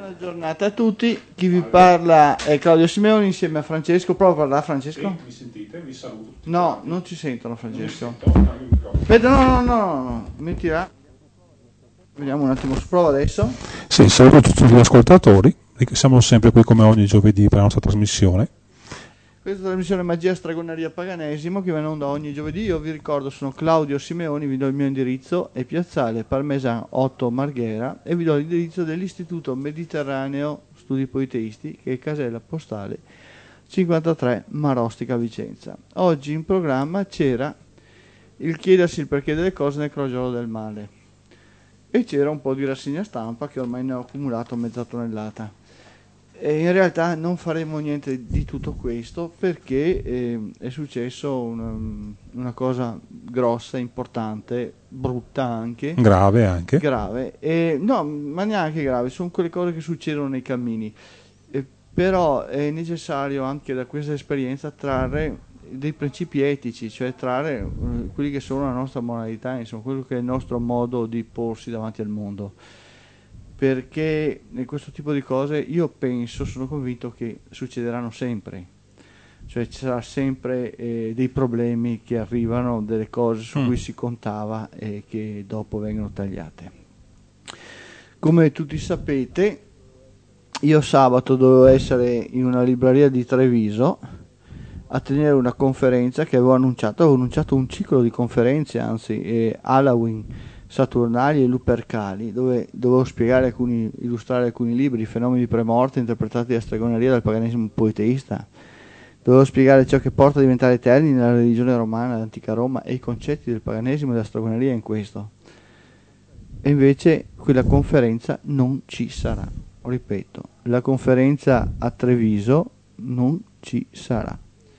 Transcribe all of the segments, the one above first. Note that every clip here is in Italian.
Buona giornata a tutti, chi vi parla è Claudio Simeoni insieme a Francesco. Prova a parlare, Francesco? Mi sentite? Vi saluto tutti. No, non ci sentono, Francesco. No. Aspetta, no, mettila. Vediamo un attimo, prova adesso. Sì, saluto tutti gli ascoltatori, siamo sempre qui come ogni giovedì per la nostra trasmissione. Questa trasmissione Magia, Stregoneria, Paganesimo che va in onda ogni giovedì. Io vi ricordo, sono Claudio Simeoni, vi do il mio indirizzo, è Piazzale Parmesan 8 Marghera, e vi do l'indirizzo dell'Istituto Mediterraneo Studi Politeisti, che è casella postale 53 Marostica Vicenza. Oggi in programma c'era il chiedersi il perché delle cose nel crogiolo del male e c'era un po' di rassegna stampa che ormai ne ho accumulato mezza tonnellata. E in realtà non faremo niente di tutto questo perché è successo una cosa grossa, importante, brutta anche. Grave anche. Grave. No, ma neanche grave, sono quelle cose che succedono nei cammini. Però è necessario anche da questa esperienza trarre dei principi etici, cioè trarre quelli che sono la nostra moralità, insomma, quello che è il nostro modo di porsi davanti al mondo. Perché in questo tipo di cose io penso, sono convinto che succederanno sempre, cioè ci sarà sempre dei problemi che arrivano, delle cose su cui si contava e che dopo vengono tagliate. Come tutti sapete, io sabato dovevo essere in una libreria di Treviso a tenere una conferenza che avevo annunciato un ciclo di conferenze, anzi Halloween, Saturnali e Lupercali, dove dovevo illustrare alcuni libri, fenomeni di premorte interpretati da stregoneria dal paganesimo politeista. Dovevo spiegare ciò che porta a diventare eterni nella religione romana, l'antica Roma, e i concetti del paganesimo e della stregoneria in questo. E invece quella conferenza non ci sarà. Ripeto, la conferenza a Treviso non ci sarà.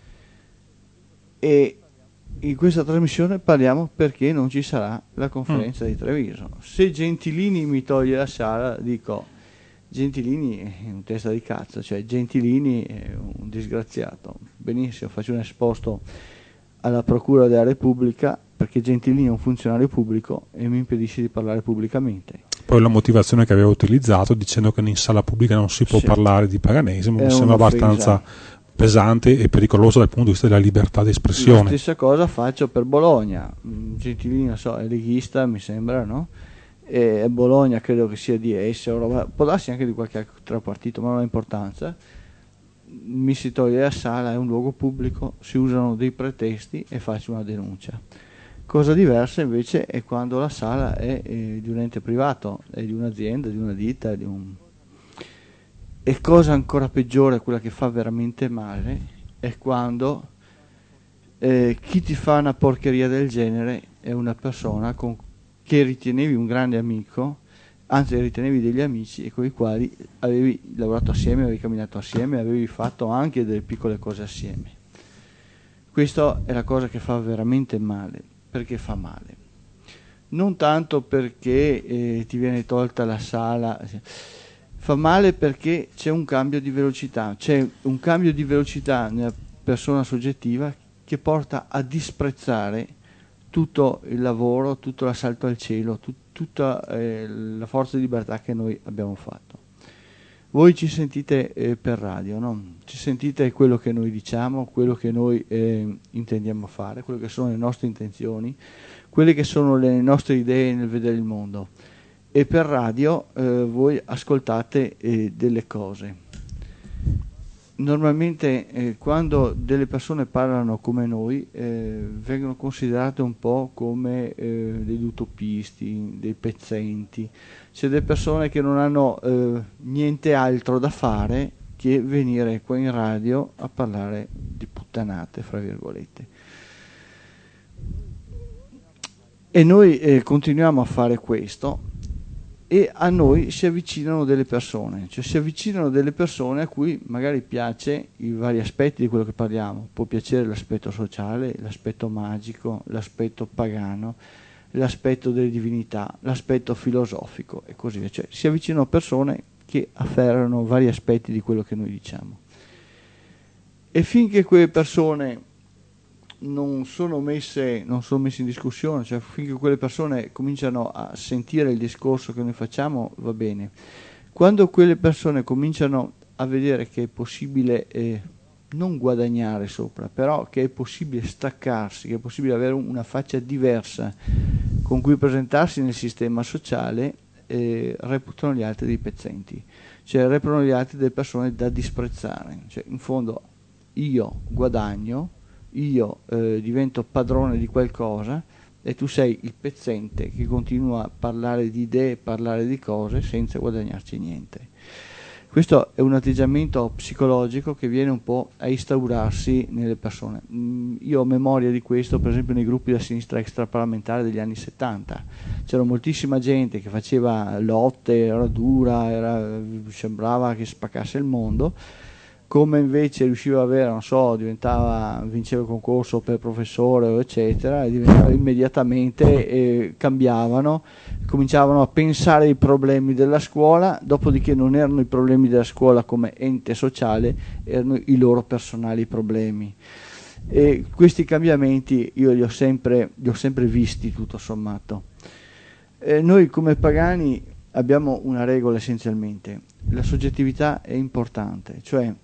E in questa trasmissione parliamo perché non ci sarà la conferenza di Treviso. Se Gentilini mi toglie la sala, dico Gentilini è un testa di cazzo, cioè Gentilini è un disgraziato. Benissimo, faccio un esposto alla Procura della Repubblica perché Gentilini è un funzionario pubblico e mi impedisce di parlare pubblicamente. Poi la motivazione che aveva utilizzato dicendo che in sala pubblica non si può parlare di paganesimo mi sembra abbastanza pesante e pericoloso dal punto di vista della libertà di espressione. La stessa cosa faccio per Bologna. Gentilini, non so, è leghista, mi sembra, no? E Bologna credo che sia DS, può darsi anche di qualche altro partito, ma non ha importanza. Mi si toglie la sala, è un luogo pubblico, si usano dei pretesti e faccio una denuncia. Cosa diversa invece è quando la sala è di un ente privato, è di un'azienda, di una ditta, E cosa ancora peggiore, quella che fa veramente male, è quando chi ti fa una porcheria del genere è una persona che ritenevi un grande amico, anzi ritenevi degli amici e con i quali avevi lavorato assieme, avevi camminato assieme, avevi fatto anche delle piccole cose assieme. Questa è la cosa che fa veramente male, perché fa male. Non tanto perché ti viene tolta la sala, fa male perché c'è un cambio di velocità, nella persona soggettiva che porta a disprezzare tutto il lavoro, tutto l'assalto al cielo, tutta la forza di libertà che noi abbiamo fatto. Voi ci sentite per radio, no? Ci sentite quello che noi diciamo, quello che noi intendiamo fare, quello che sono le nostre intenzioni, quelle che sono le nostre idee nel vedere il mondo. E per radio voi ascoltate delle cose. Normalmente quando delle persone parlano come noi vengono considerate un po' come degli utopisti, dei pezzenti, cioè delle persone che non hanno niente altro da fare che venire qua in radio a parlare di puttanate, fra virgolette. E noi continuiamo a fare questo. E a noi si avvicinano delle persone, a cui magari piace i vari aspetti di quello che parliamo. Può piacere l'aspetto sociale, l'aspetto magico, l'aspetto pagano, l'aspetto delle divinità, l'aspetto filosofico e così via. Cioè, si avvicinano persone che afferrano vari aspetti di quello che noi diciamo. E finché quelle persone non sono messe in discussione, cioè finché quelle persone cominciano a sentire il discorso che noi facciamo, va bene. Quando quelle persone cominciano a vedere che è possibile non guadagnare sopra, però che è possibile staccarsi, che è possibile avere una faccia diversa con cui presentarsi nel sistema sociale, reputano gli altri dei pezzenti, cioè reputano gli altri delle persone da disprezzare. Cioè, in fondo io guadagno, io divento padrone di qualcosa e tu sei il pezzente che continua a parlare di idee, parlare di cose senza guadagnarci niente. Questo è un atteggiamento psicologico che viene un po' a instaurarsi nelle persone. Io ho memoria di questo, per esempio, nei gruppi della sinistra extraparlamentare degli anni 70. C'era moltissima gente che faceva lotte, era dura, sembrava che spaccasse il mondo, come invece riusciva ad avere, non so, vinceva il concorso per professore eccetera, e diventava immediatamente, cambiavano, cominciavano a pensare ai problemi della scuola, dopodiché non erano i problemi della scuola come ente sociale, erano i loro personali problemi. E questi cambiamenti io li ho sempre visti, tutto sommato. Noi come pagani abbiamo una regola essenzialmente: la soggettività è importante, cioè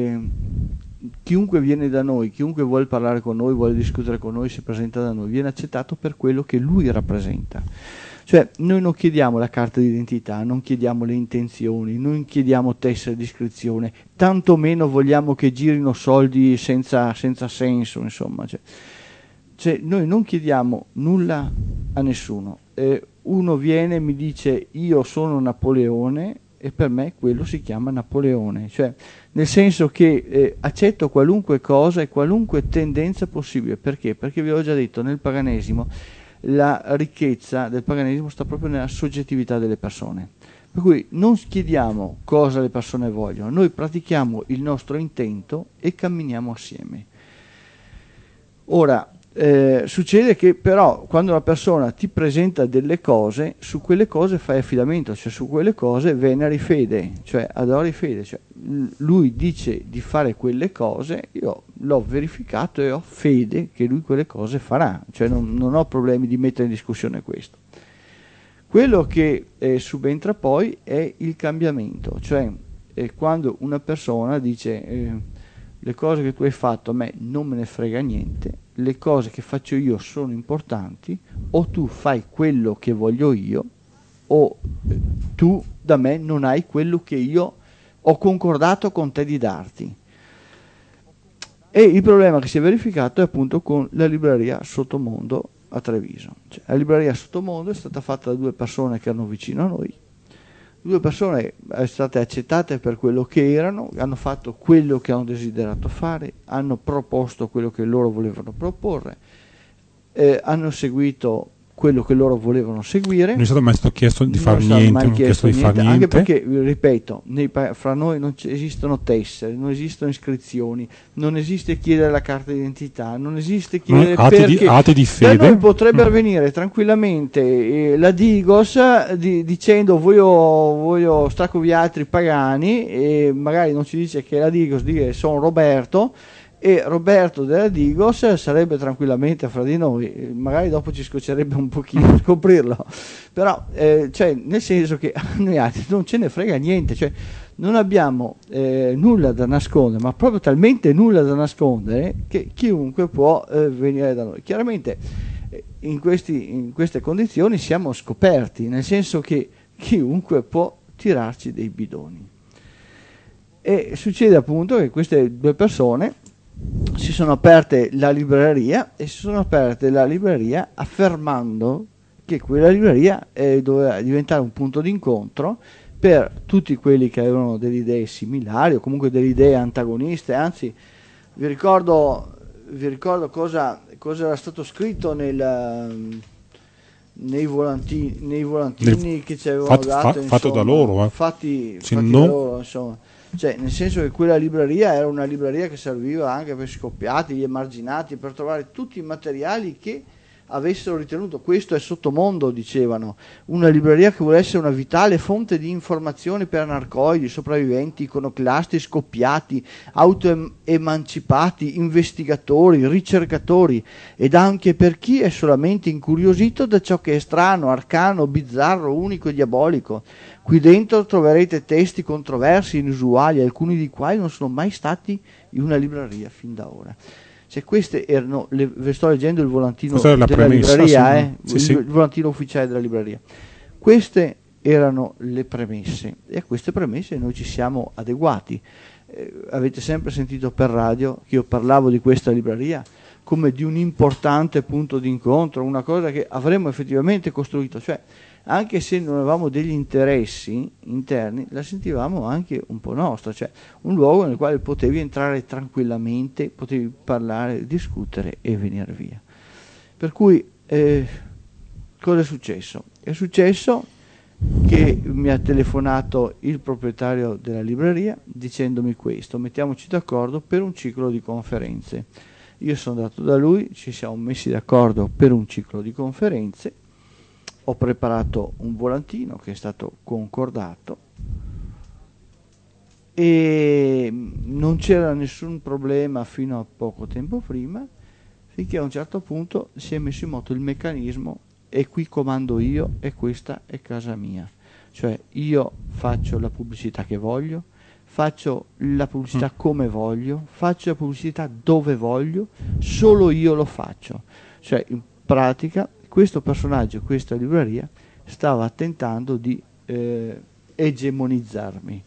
chiunque viene da noi, chiunque vuole parlare con noi, vuole discutere con noi, si presenta da noi, viene accettato per quello che lui rappresenta. Cioè noi non chiediamo la carta d'identità, non chiediamo le intenzioni, non chiediamo tessere di iscrizione, tantomeno vogliamo che girino soldi senza senso, insomma. Cioè noi non chiediamo nulla a nessuno. Uno viene e mi dice io sono Napoleone e per me quello si chiama Napoleone, cioè nel senso che accetto qualunque cosa e qualunque tendenza possibile. Perché? Perché vi ho già detto, nel paganesimo la ricchezza del paganesimo sta proprio nella soggettività delle persone, per cui non chiediamo cosa le persone vogliono, noi pratichiamo il nostro intento e camminiamo assieme. Ora succede che però quando una persona ti presenta delle cose, su quelle cose fai affidamento, cioè su quelle cose veneri fede, cioè adori fede, cioè lui dice di fare quelle cose, io l'ho verificato e ho fede che lui quelle cose farà, cioè non ho problemi di mettere in discussione questo. Quello che subentra poi è il cambiamento, cioè quando una persona dice le cose che tu hai fatto a me non me ne frega niente, le cose che faccio io sono importanti, o tu fai quello che voglio io o tu da me non hai quello che io ho concordato con te di darti. E il problema che si è verificato è appunto con la libreria Sottomondo a Treviso. Cioè, la libreria Sottomondo è stata fatta da due persone che erano vicino a noi, due persone sono state accettate per quello che erano, hanno fatto quello che hanno desiderato fare, hanno proposto quello che loro volevano proporre, hanno seguito quello che loro volevano seguire. Non è stato mai stato chiesto di fare niente, anche perché, ripeto, fra noi non esistono tessere, non esistono iscrizioni, non esiste chiedere la carta d'identità, non esiste chiedere atti di fede. Da noi potrebbe venire tranquillamente la Digos dicendo voglio stare con gli altri pagani, e magari non ci dice che la Digos dice sono Roberto, e Roberto della Digos sarebbe tranquillamente fra di noi, magari dopo ci scoccerebbe un pochino scoprirlo, però cioè, nel senso che a noi altri non ce ne frega niente, cioè non abbiamo nulla da nascondere, ma proprio talmente nulla da nascondere che chiunque può venire da noi. Chiaramente in queste condizioni siamo scoperti, nel senso che chiunque può tirarci dei bidoni, e succede appunto che queste due persone si sono aperte la libreria, e si sono aperte la libreria affermando che quella libreria doveva diventare un punto d'incontro per tutti quelli che avevano delle idee similari o comunque delle idee antagoniste. Anzi, vi ricordo cosa era stato scritto nei volantini che ci avevano dato, fatto da loro, fatti da loro, insomma. Cioè, nel senso che quella libreria era una libreria che serviva anche per scoppiati, gli emarginati, per trovare tutti i materiali che avessero ritenuto, questo è Sottomondo, dicevano, una libreria che vuole essere una vitale fonte di informazioni per anarcoidi, sopravviventi, iconoclasti, scoppiati, autoemancipati, investigatori, ricercatori, ed anche per chi è solamente incuriosito da ciò che è strano, arcano, bizzarro, unico e diabolico. Qui dentro troverete testi controversi, inusuali, alcuni di quali non sono mai stati in una libreria fin da ora. Cioè, queste erano vi sto leggendo il volantino della libreria, il volantino ufficiale della libreria. Queste erano le premesse, e a queste premesse noi ci siamo adeguati. Avete sempre sentito per radio che io parlavo di questa libreria come di un importante punto di incontro, una cosa che avremmo effettivamente costruito, cioè anche se non avevamo degli interessi interni, la sentivamo anche un po' nostra, cioè un luogo nel quale potevi entrare tranquillamente, potevi parlare, discutere e venire via. Per cui cosa è successo? È successo che mi ha telefonato il proprietario della libreria dicendomi questo: mettiamoci d'accordo per un ciclo di conferenze. Io sono andato da lui, ci siamo messi d'accordo per un ciclo di conferenze, ho preparato un volantino che è stato concordato e non c'era nessun problema fino a poco tempo prima, finché a un certo punto si è messo in moto il meccanismo: e qui comando io e questa è casa mia, cioè io faccio la pubblicità che voglio, faccio la pubblicità come voglio, faccio la pubblicità dove voglio, solo io lo faccio. Cioè, in pratica, questo personaggio, questa libreria, stava tentando di egemonizzarmi.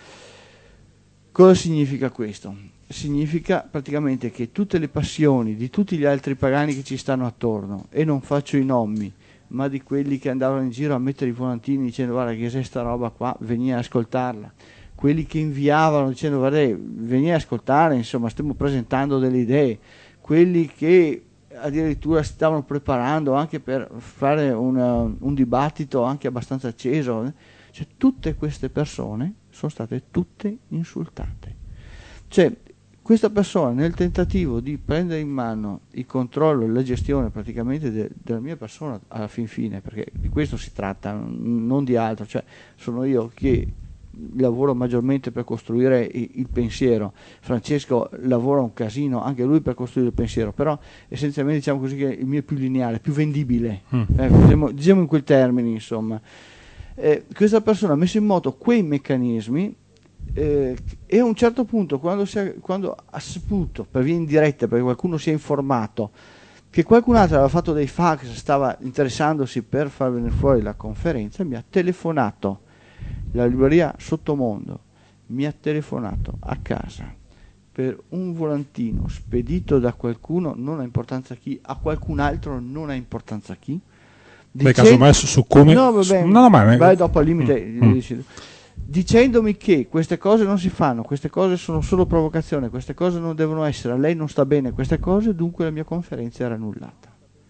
Cosa significa questo? Significa praticamente che tutte le passioni di tutti gli altri pagani che ci stanno attorno, e non faccio i nomi, ma di quelli che andavano in giro a mettere i volantini dicendo guarda che c'è sta roba qua, veni a ascoltarla, quelli che inviavano dicendo guarda veni a ascoltare, insomma stiamo presentando delle idee, quelli che addirittura si stavano preparando anche per fare un dibattito anche abbastanza acceso, cioè tutte queste persone sono state tutte insultate. Cioè questa persona, nel tentativo di prendere in mano il controllo e la gestione praticamente della mia persona alla fin fine, perché di questo si tratta, non di altro, cioè sono io che lavoro maggiormente per costruire il pensiero, Francesco lavora un casino anche lui per costruire il pensiero, però essenzialmente diciamo così che il mio è più lineare, più vendibile, diciamo in quei termini, insomma. Questa persona ha messo in moto quei meccanismi e a un certo punto quando ha saputo per via indiretta, perché qualcuno si è informato che qualcun altro aveva fatto dei fax, stava interessandosi per far venire fuori la conferenza, mi ha telefonato. La libreria Sottomondo mi ha telefonato a casa per un volantino spedito da qualcuno, non ha importanza chi, a qualcun altro non ha importanza chi. Casomai su come... No, vabbè, vai dopo al limite. Dicendomi che queste cose non si fanno, queste cose sono solo provocazione, queste cose non devono essere, a lei non sta bene queste cose, dunque la mia conferenza era annullata.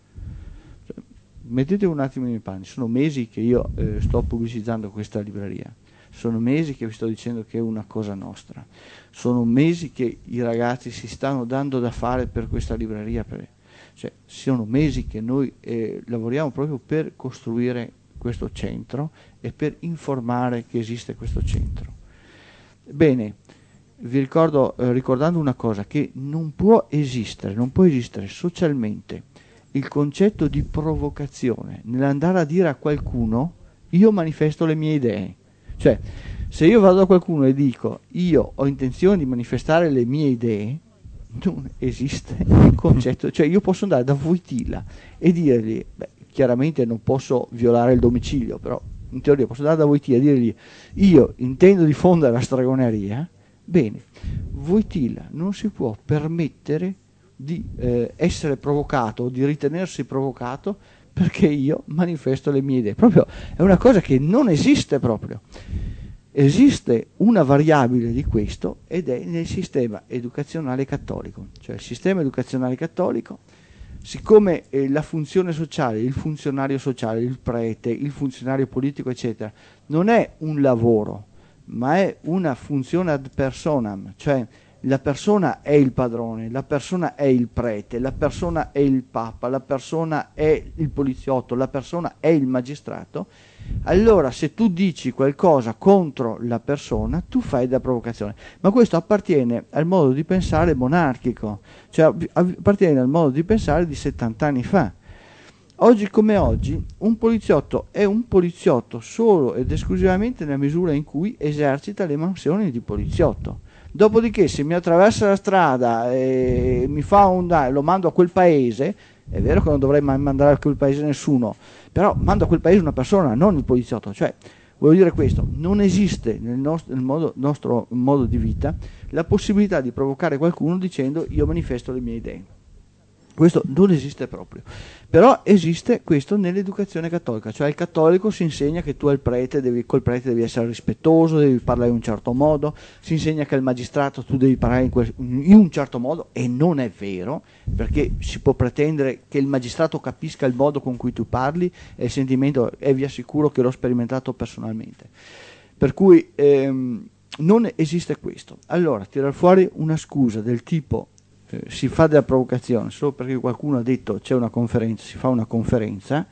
Mettete un attimo nei miei panni, sono mesi che io sto pubblicizzando questa libreria, sono mesi che vi sto dicendo che è una cosa nostra, sono mesi che i ragazzi si stanno dando da fare per questa libreria, cioè sono mesi che noi lavoriamo proprio per costruire questo centro e per informare che esiste questo centro. Bene, vi ricordo, ricordando una cosa, che non può esistere socialmente il concetto di provocazione nell'andare a dire a qualcuno io manifesto le mie idee. Cioè, se io vado da qualcuno e dico io ho intenzione di manifestare le mie idee, non esiste il concetto. Cioè io posso andare da Wojtyla e dirgli, chiaramente non posso violare il domicilio, però in teoria posso andare da Wojtyla e dirgli io intendo diffondere la stregoneria. Bene, Wojtyla non si può permettere di essere provocato, di ritenersi provocato perché io manifesto le mie idee. Proprio è una cosa che non esiste proprio. Esiste una variabile di questo ed è nel sistema educazionale cattolico. Cioè il sistema educazionale cattolico, siccome la funzione sociale, il funzionario sociale, il prete, il funzionario politico, eccetera, non è un lavoro, ma è una funzione ad personam, cioè La persona è il padrone, la persona è il prete, la persona è il papa, la persona è il poliziotto, la persona è il magistrato. Allora se tu dici qualcosa contro la persona, tu fai da provocazione. Ma questo appartiene al modo di pensare monarchico, cioè appartiene al modo di pensare di 70 anni fa. Oggi come oggi un poliziotto è un poliziotto solo ed esclusivamente nella misura in cui esercita le mansioni di poliziotto. Dopodiché se mi attraversa la strada e mi fa un danno, lo mando a quel paese, è vero che non dovrei mai mandare a quel paese nessuno, però mando a quel paese una persona, non il poliziotto. Cioè, voglio dire questo, non esiste nel nostro modo di vita la possibilità di provocare qualcuno dicendo io manifesto le mie idee. Questo non esiste proprio, però esiste questo nell'educazione cattolica, cioè il cattolico si insegna che tu col prete devi essere rispettoso, devi parlare in un certo modo, si insegna che al magistrato tu devi parlare in un certo modo, e non è vero, perché si può pretendere che il magistrato capisca il modo con cui tu parli, e il sentimento, e vi assicuro che l'ho sperimentato personalmente, per cui non esiste questo. Allora tirar fuori una scusa del tipo si fa della provocazione solo perché qualcuno ha detto c'è una conferenza, si fa una conferenza,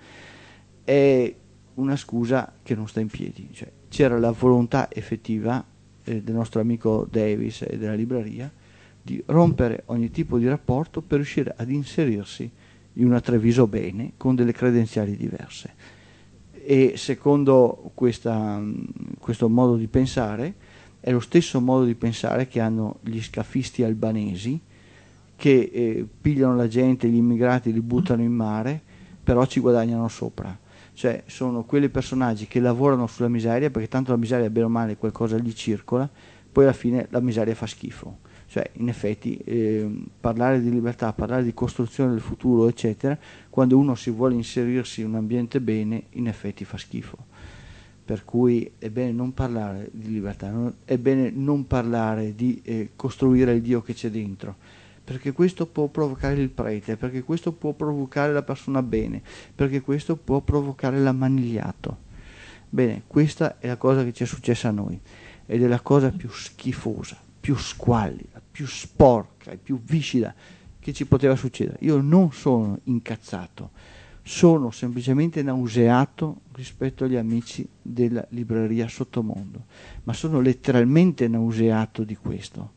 è una scusa che non sta in piedi. Cioè, c'era la volontà effettiva del nostro amico Davis e della libreria di rompere ogni tipo di rapporto per riuscire ad inserirsi in una Treviso bene con delle credenziali diverse, e secondo questo modo di pensare è lo stesso modo di pensare che hanno gli scafisti albanesi, che pigliano la gente, gli immigrati, li buttano in mare, però ci guadagnano sopra. Cioè sono quei personaggi che lavorano sulla miseria, perché tanto la miseria bene o male qualcosa gli circola, poi alla fine la miseria fa schifo. Cioè in effetti parlare di libertà, parlare di costruzione del futuro eccetera, quando uno si vuole inserirsi in un ambiente bene, in effetti fa schifo. Per cui è bene non parlare di libertà, è bene non parlare di costruire il Dio che c'è dentro, perché questo può provocare il prete, perché questo può provocare la persona bene, perché questo può provocare l'ammanigliato. Bene, questa è la cosa che ci è successa a noi, ed è la cosa più schifosa, più squallida, più sporca e più viscida che ci poteva succedere. Io non sono incazzato, sono semplicemente nauseato rispetto agli amici della libreria Sottomondo, ma sono letteralmente nauseato di questo.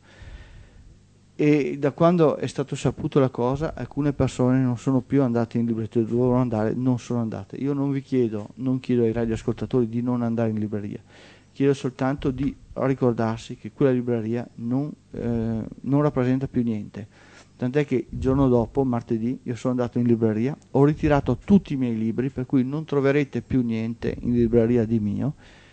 E da quando è stato saputo la cosa, alcune persone non sono più andate in libreria, dovevano andare, non sono andate. Io non chiedo ai radioascoltatori di non andare in libreria, chiedo soltanto di ricordarsi che quella libreria non rappresenta più niente. Tant'è che il giorno dopo, martedì, io sono andato in libreria, ho ritirato tutti i miei libri, per cui non troverete più niente in libreria di mio,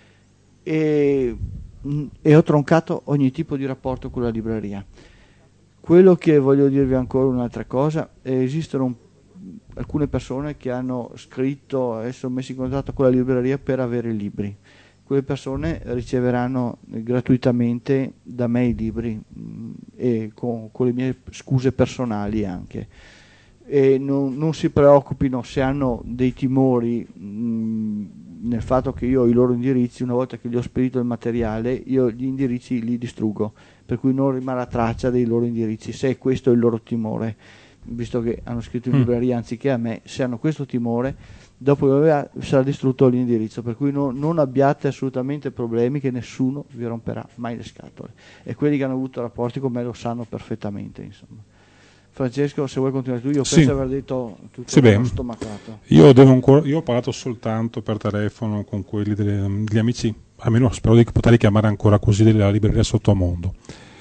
e ho troncato ogni tipo di rapporto con la libreria. Quello che voglio dirvi ancora un'altra cosa, esistono alcune persone che hanno scritto e sono messi in contatto con la libreria per avere libri. Quelle persone riceveranno gratuitamente da me i libri, e con le mie scuse personali anche. E non si preoccupino se hanno dei timori nel fatto che io ho i loro indirizzi. Una volta che gli ho spedito il materiale, io gli indirizzi li distruggo, per cui non rimarrà traccia dei loro indirizzi, se questo è il loro timore, visto che hanno scritto in libreria anziché a me. Se hanno questo timore, dopo sarà distrutto l'indirizzo, per cui non abbiate assolutamente problemi, che nessuno vi romperà mai le scatole, e quelli che hanno avuto rapporti con me lo sanno perfettamente, insomma. Francesco, se vuoi continuare tu, io penso di aver detto tutto lo stomacato. Io ho parlato soltanto per telefono con quelli degli amici, almeno spero di poterli chiamare ancora così, della libreria Sottomondo,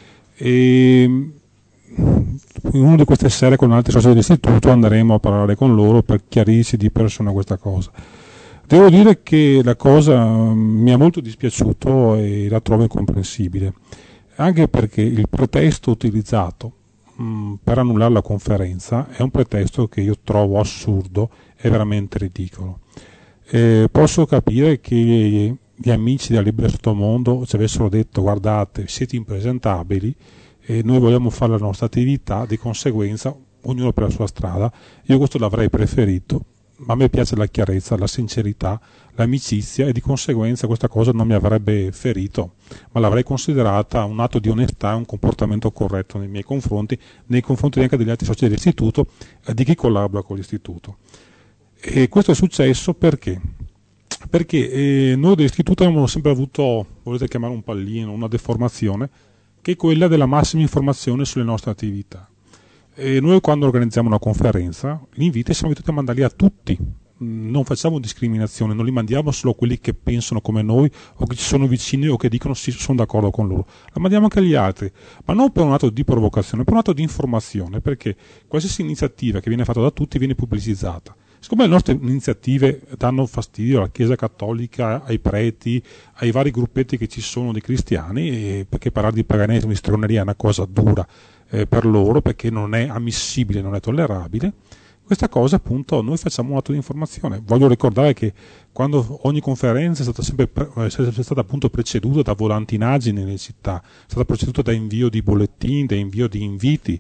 e in una di queste sere con altri soci dell'istituto andremo a parlare con loro per chiarirsi di persona questa cosa. Devo dire che la cosa mi è molto dispiaciuto e la trovo incomprensibile, anche perché il pretesto utilizzato per annullare la conferenza è un pretesto che io trovo assurdo e veramente ridicolo. Posso capire che gli amici della Libreria Sottomondo ci avessero detto: guardate, siete impresentabili e noi vogliamo fare la nostra attività, di conseguenza ognuno per la sua strada. Io questo l'avrei preferito, a me piace la chiarezza, la sincerità, l'amicizia, e di conseguenza questa cosa non mi avrebbe ferito, ma l'avrei considerata un atto di onestà, un comportamento corretto nei miei confronti, nei confronti anche degli altri soci dell'istituto e di chi collabora con l'istituto. E questo è successo perché? Perché noi dell'istituto abbiamo sempre avuto, volete chiamare un pallino, una deformazione, che è quella della massima informazione sulle nostre attività. E noi quando organizziamo una conferenza, gli inviti siamo abituati a mandarli a tutti, non facciamo discriminazione, non li mandiamo solo a quelli che pensano come noi o che ci sono vicini o che dicono sì, sono d'accordo con loro, la mandiamo anche agli altri, ma non per un atto di provocazione, per un atto di informazione, perché qualsiasi iniziativa che viene fatta da tutti viene pubblicizzata. Siccome le nostre iniziative danno fastidio alla Chiesa Cattolica, ai preti, ai vari gruppetti che ci sono di cristiani, perché parlare di paganesimo, di stregoneria è una cosa dura per loro, perché non è ammissibile, non è tollerabile, questa cosa appunto noi facciamo un atto di informazione. Voglio ricordare che quando ogni conferenza è stata sempre appunto preceduta da volantinaggini nelle città, è stata preceduta da invio di bollettini, da invio di inviti.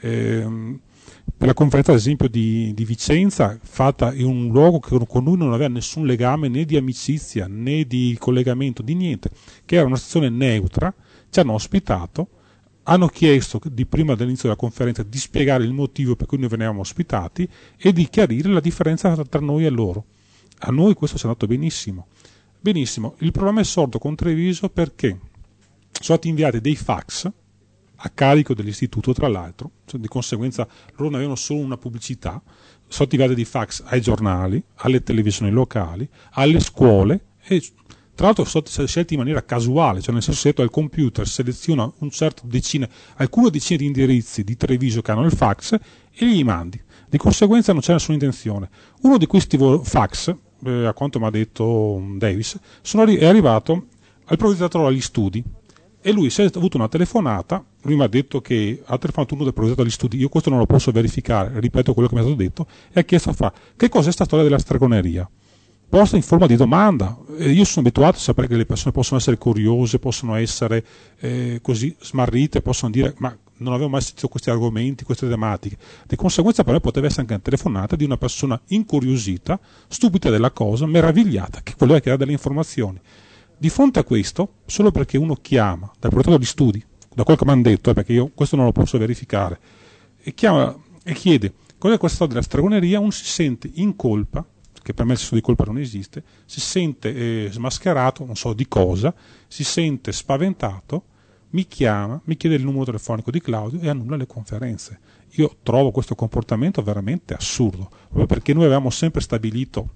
Per la conferenza ad esempio di Vicenza, fatta in un luogo che con noi non aveva nessun legame né di amicizia né di collegamento, di niente, che era una stazione neutra, ci hanno ospitato, hanno chiesto di prima dell'inizio della conferenza di spiegare il motivo per cui noi venivamo ospitati e di chiarire la differenza tra noi e loro. A noi questo ci è andato benissimo. Benissimo, il problema è sorto con Treviso perché sono stati inviati dei fax a carico dell'istituto, tra l'altro, cioè, di conseguenza loro non avevano solo una pubblicità, sono attivati dei fax ai giornali, alle televisioni locali, alle scuole, e tra l'altro sono scelti in maniera casuale, cioè nel senso che al computer seleziona alcune decine di indirizzi di Treviso che hanno il fax e li mandi. Di conseguenza non c'è nessuna intenzione. Uno di questi fax, a quanto mi ha detto Davis, è arrivato al provveditorate agli studi, e lui si è avuto una telefonata, lui mi ha detto che ha telefonato uno del provveditorate agli studi, io questo non lo posso verificare, ripeto quello che mi è stato detto, e ha chiesto che cos'è sta storia della stregoneria, posta in forma di domanda. Io sono abituato a sapere che le persone possono essere curiose, possono essere così smarrite, possono dire ma non avevo mai sentito questi argomenti, queste tematiche. Di conseguenza per me poteva essere anche una telefonata di una persona incuriosita, stupida della cosa, meravigliata, che voleva chiedere delle informazioni. Di fronte a questo, solo perché uno chiama dal progetto di studi, da quel che mi hanno detto, perché io questo non lo posso verificare, e chiama e chiede cos'è questa storia della stregoneria, uno si sente in colpa, che per me il senso di colpa non esiste, si sente smascherato, non so di cosa, si sente spaventato, mi chiama, mi chiede il numero telefonico di Claudio e annulla le conferenze. Io trovo questo comportamento veramente assurdo, proprio perché noi avevamo sempre stabilito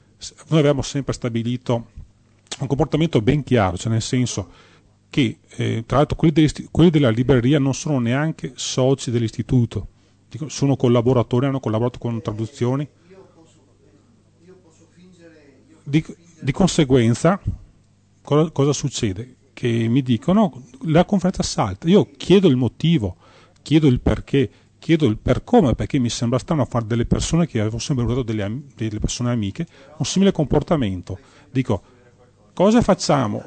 un comportamento ben chiaro, cioè nel senso che tra l'altro quelli della libreria non sono neanche soci dell'istituto, sono collaboratori, hanno collaborato con traduzioni. Di conseguenza cosa succede? Che mi dicono la conferenza salta, io chiedo il motivo, chiedo il perché, chiedo il per come, perché mi sembra strano fare delle persone che avevo sempre avuto delle persone amiche un simile comportamento. Dico, cosa facciamo?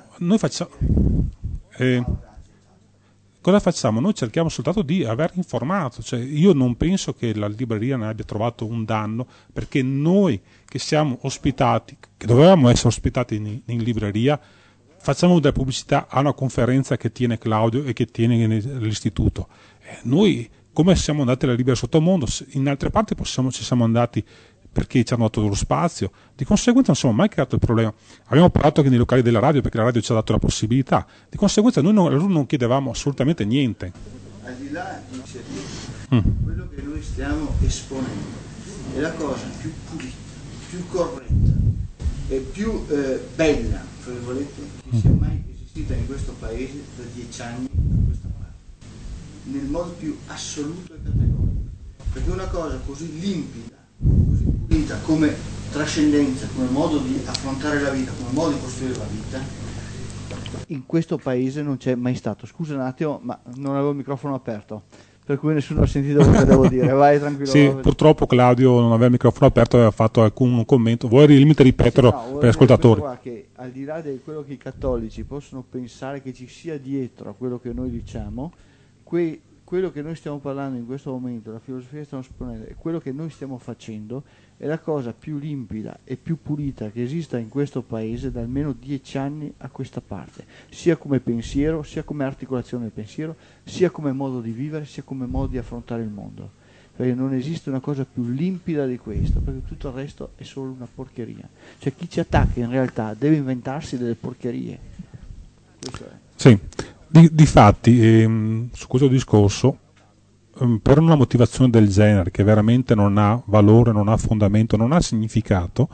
Cosa facciamo? Noi cerchiamo soltanto di aver informato, cioè io non penso che la libreria ne abbia trovato un danno, perché noi che siamo ospitati, che dovevamo essere ospitati in libreria, facciamo della pubblicità a una conferenza che tiene Claudio e che tiene l'istituto. Noi, come siamo andati alla libreria Sottomondo, in altre parti ci siamo andati perché ci hanno dato lo spazio, di conseguenza non siamo mai creato il problema. Abbiamo parlato anche nei locali della radio perché la radio ci ha dato la possibilità, di conseguenza noi non chiedevamo assolutamente niente. Al di là di quello che noi stiamo esponendo è la cosa più pulita, più corretta e più bella, tra virgolette, che sia mai esistita in questo paese da 10 anni a questa parte, nel modo più assoluto e categorico, perché una cosa così limpida, così pulita come trascendenza, come modo di affrontare la vita, come modo di costruire la vita, in questo paese non c'è mai stato. Scusa un attimo, ma non avevo il microfono aperto, per cui nessuno ha sentito quello che devo dire. Vai tranquillo. Sì, purtroppo Claudio non aveva il microfono aperto, aveva fatto alcun commento. Vuoi ripeterlo per gli ascoltatori? Che al di là di quello che i cattolici possono pensare che ci sia dietro a quello che noi diciamo, quei quello che noi stiamo parlando in questo momento, la filosofia che stiamo esponendo, e quello che noi stiamo facendo è la cosa più limpida e più pulita che esista in questo paese da almeno 10 anni a questa parte, sia come pensiero, sia come articolazione del pensiero, sia come modo di vivere, sia come modo di affrontare il mondo. Perché non esiste una cosa più limpida di questo, perché tutto il resto è solo una porcheria. Cioè chi ci attacca in realtà deve inventarsi delle porcherie. Questo è. Sì, difatti su questo discorso, per una motivazione del genere che veramente non ha valore, non ha fondamento, non ha significato,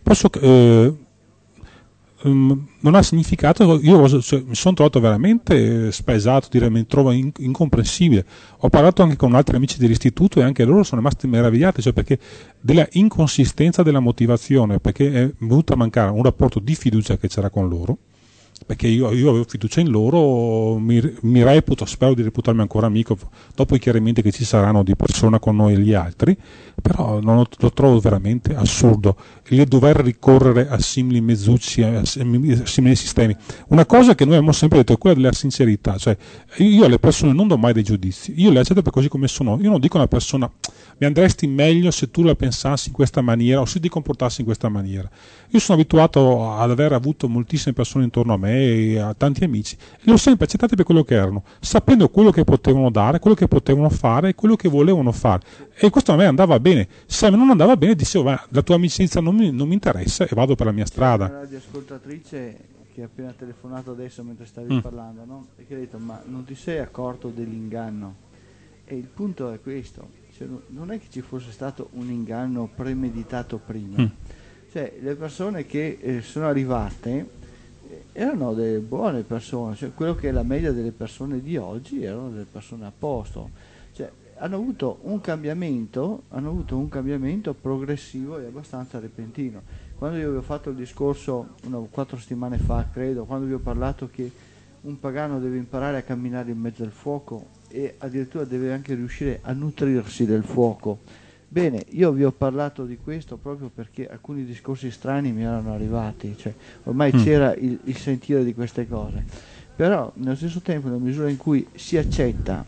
non ha significato, io mi sono trovato veramente spaesato, mi trovo incomprensibile. Ho parlato anche con altri amici dell'istituto e anche loro sono rimasti meravigliati, cioè perché della inconsistenza della motivazione, perché è venuto a mancare un rapporto di fiducia che c'era con loro, perché io avevo fiducia in loro, mi reputo, spero di reputarmi ancora amico dopo i chiarimenti che ci saranno di persona con noi e gli altri, però lo trovo veramente assurdo il dover ricorrere a simili mezzucci, a simili sistemi. Una cosa che noi abbiamo sempre detto è quella della sincerità, cioè io alle persone non do mai dei giudizi, io le accetto per così come sono, io non dico a una persona mi andresti meglio se tu la pensassi in questa maniera o se ti comportassi in questa maniera. Io sono abituato ad aver avuto moltissime persone intorno a me e a tanti amici e li ho sempre accettati per quello che erano, sapendo quello che potevano dare, quello che potevano fare e quello che volevano fare, e questo a me andava bene. Se a me non andava bene dicevo la tua amicizia non mi interessa e vado per la mia strada. C'è una radioascoltatrice che ha appena telefonato adesso mentre stavi parlando, no? E che ha detto ma non ti sei accorto dell'inganno? E il punto è questo, cioè, non è che ci fosse stato un inganno premeditato prima, cioè le persone che sono arrivate erano delle buone persone, cioè quello che è la media delle persone di oggi erano delle persone a posto, cioè hanno avuto un cambiamento progressivo e abbastanza repentino. Quando io avevo fatto il discorso 4 settimane fa, credo, quando vi ho parlato che un pagano deve imparare a camminare in mezzo al fuoco e addirittura deve anche riuscire a nutrirsi del fuoco. Bene, io vi ho parlato di questo proprio perché alcuni discorsi strani mi erano arrivati, cioè ormai c'era il sentire di queste cose, però nello stesso tempo nella misura in cui si accetta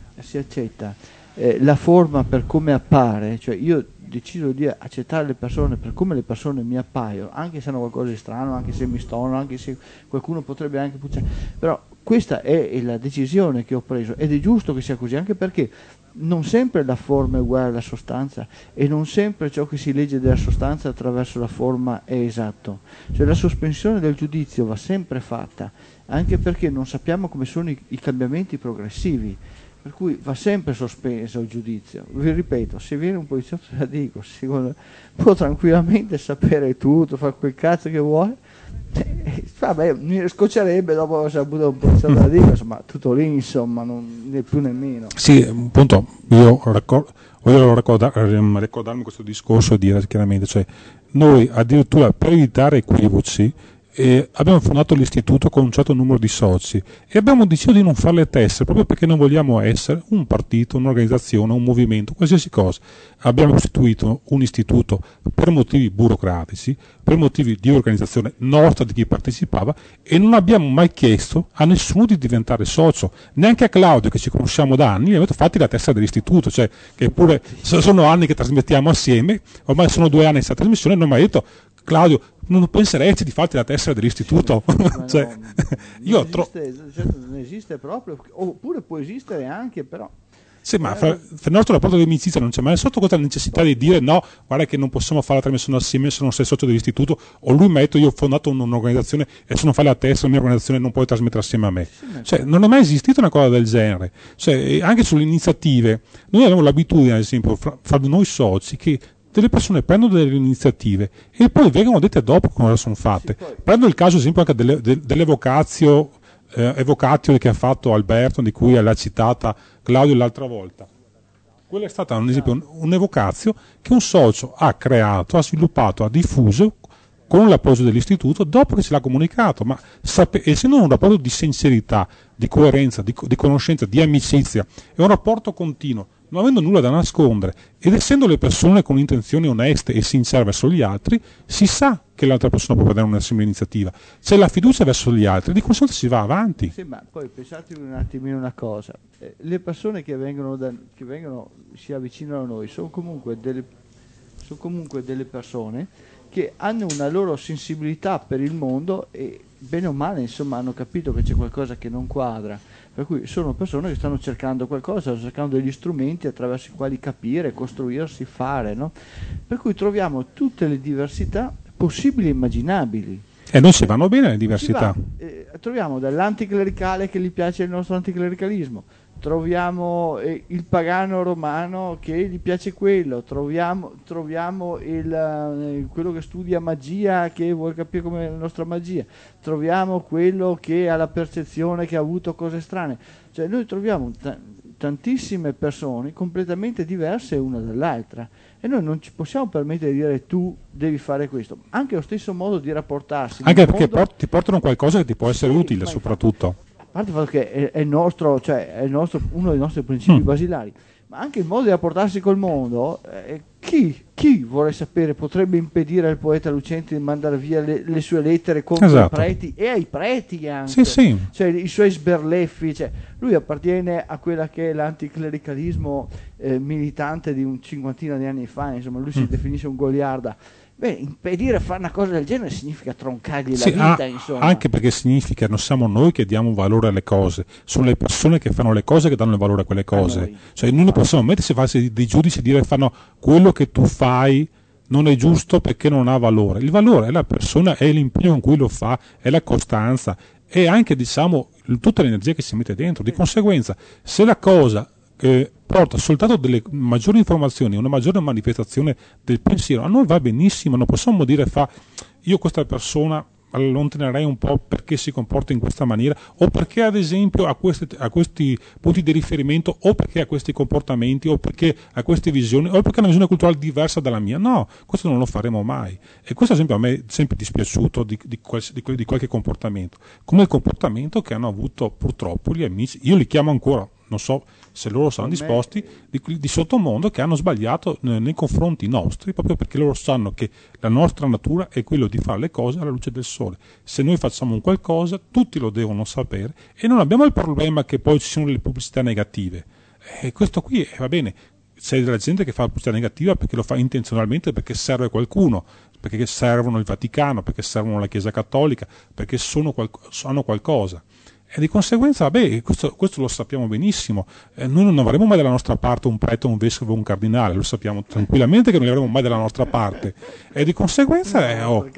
la forma per come appare, cioè io decido di accettare le persone per come le persone mi appaiono, anche se hanno qualcosa di strano, anche se mi stonano, anche se qualcuno potrebbe anche pucciare, però questa è la decisione che ho preso ed è giusto che sia così, anche perché non sempre la forma è uguale alla sostanza e non sempre ciò che si legge della sostanza attraverso la forma è esatto, cioè la sospensione del giudizio va sempre fatta, anche perché non sappiamo come sono i cambiamenti progressivi, per cui va sempre sospeso il giudizio. Vi ripeto, se viene un poliziotto da Dico, può tranquillamente sapere tutto, fare quel cazzo che vuole, vabbè, mi scoccerebbe dopo aver saputo un poliziotto da Dico, insomma, tutto lì, insomma, non né più né meno. Sì, appunto, io voglio ricordarmi questo discorso e dire chiaramente, cioè noi addirittura per evitare equivoci abbiamo fondato l'istituto con un certo numero di soci e abbiamo deciso di non fare le tessere proprio perché non vogliamo essere un partito, un'organizzazione, un movimento, qualsiasi cosa. Abbiamo costituito un istituto per motivi burocratici, per motivi di organizzazione nostra, di chi partecipava, e non abbiamo mai chiesto a nessuno di diventare socio, neanche a Claudio che ci conosciamo da anni, gli abbiamo detto fatti la tessera dell'istituto, cioè che pure sono anni che trasmettiamo assieme, ormai sono 2 anni questa trasmissione, non mi ha detto Claudio, non penseresti di farti la tessera dell'istituto? Cioè, non esiste proprio, oppure può esistere anche, però. Sì, ma fra il nostro rapporto di amicizia non c'è mai sotto questa necessità di dire no, guarda che non possiamo fare la trasmissione assieme se non sei socio dell'istituto, o lui mi ha detto io ho fondato un'organizzazione e se non fai la tessera la mia organizzazione non puoi trasmettere assieme a me. Cioè, non è mai esistita una cosa del genere. Cioè, anche sulle iniziative, noi abbiamo l'abitudine, ad esempio, fra noi soci, che delle persone prendono delle iniziative e poi vengono dette dopo come sono fatte. Prendo il caso, ad esempio, anche dell'evocatio che ha fatto Alberto, di cui l'ha citata Claudio l'altra volta. Quella è stata, un esempio, un'evocazio che un socio ha creato, ha sviluppato, ha diffuso con l'appoggio dell'istituto dopo che ce l'ha comunicato, ma essendo un rapporto di sincerità, di coerenza, di conoscenza, di amicizia, è un rapporto continuo. non avendo nulla da nascondere ed essendo le persone con intenzioni oneste e sincere verso gli altri, si sa che l'altra persona può prendere una simile iniziativa. C'è la fiducia verso gli altri, di conseguenza si va avanti. Sì, ma poi pensate un attimino una cosa, le persone che vengono, si avvicinano a noi sono comunque delle persone che hanno una loro sensibilità per il mondo e bene o male insomma hanno capito che c'è qualcosa che non quadra, per cui sono persone che stanno cercando qualcosa, stanno cercando degli strumenti attraverso i quali capire, costruirsi, fare, no? Per cui troviamo tutte le diversità possibili e immaginabili. E non si vanno bene le diversità. Troviamo dall'anticlericale che gli piace il nostro anticlericalismo, troviamo il pagano romano che gli piace quello, troviamo quello che studia magia che vuole capire come è la nostra magia, troviamo quello che ha la percezione che ha avuto cose strane, cioè noi troviamo tantissime persone completamente diverse una dall'altra e noi non ci possiamo permettere di dire tu devi fare questo, anche lo stesso modo di rapportarsi anche perché ti portano qualcosa che ti può essere utile soprattutto. A parte il fatto che è il nostro, uno dei nostri principi basilari, ma anche il modo di rapportarsi col mondo, chi vuole sapere potrebbe impedire al poeta Lucente di mandare via le sue lettere contro i preti e ai preti anche, cioè i suoi sberleffi, cioè, lui appartiene a quella che è l'anticlericalismo militante di un cinquantina di anni fa, insomma lui si definisce un goliarda. Beh, impedire fare una cosa del genere significa troncargli la vita, insomma. Anche perché significa non siamo noi che diamo valore alle cose, sono le persone che fanno le cose che danno il valore a quelle cose. Cioè noi non possiamo mettersi a farsi dei giudici e dire fanno quello che tu fai non è giusto perché non ha valore. Il valore è la persona, è l'impegno con cui lo fa, è la costanza, è anche diciamo tutta l'energia che si mette dentro. Di conseguenza, se la cosa porta soltanto delle maggiori informazioni, una maggiore manifestazione del pensiero, a noi va benissimo, non possiamo dire io questa persona allontanerei un po' perché si comporta in questa maniera o perché ad esempio ha questi punti di riferimento o perché ha questi comportamenti o perché ha queste visioni o perché ha una visione culturale diversa dalla mia. No, questo non lo faremo mai e questo ad esempio a me è sempre dispiaciuto di qualche comportamento, come il comportamento che hanno avuto purtroppo gli amici, io li chiamo ancora, non so se loro saranno disposti, di sottomondo che hanno sbagliato nei confronti nostri, proprio perché loro sanno che la nostra natura è quello di fare le cose alla luce del sole. Se noi facciamo un qualcosa, tutti lo devono sapere e non abbiamo il problema che poi ci sono le pubblicità negative. E questo qui va bene, c'è della gente che fa la pubblicità negativa perché lo fa intenzionalmente, perché serve qualcuno, perché servono il Vaticano, perché servono la Chiesa Cattolica, perché hanno qualcosa. E di conseguenza, questo lo sappiamo benissimo, noi non avremo mai dalla nostra parte un prete, un vescovo, un cardinale, lo sappiamo tranquillamente che non li avremo mai dalla nostra parte. E di conseguenza,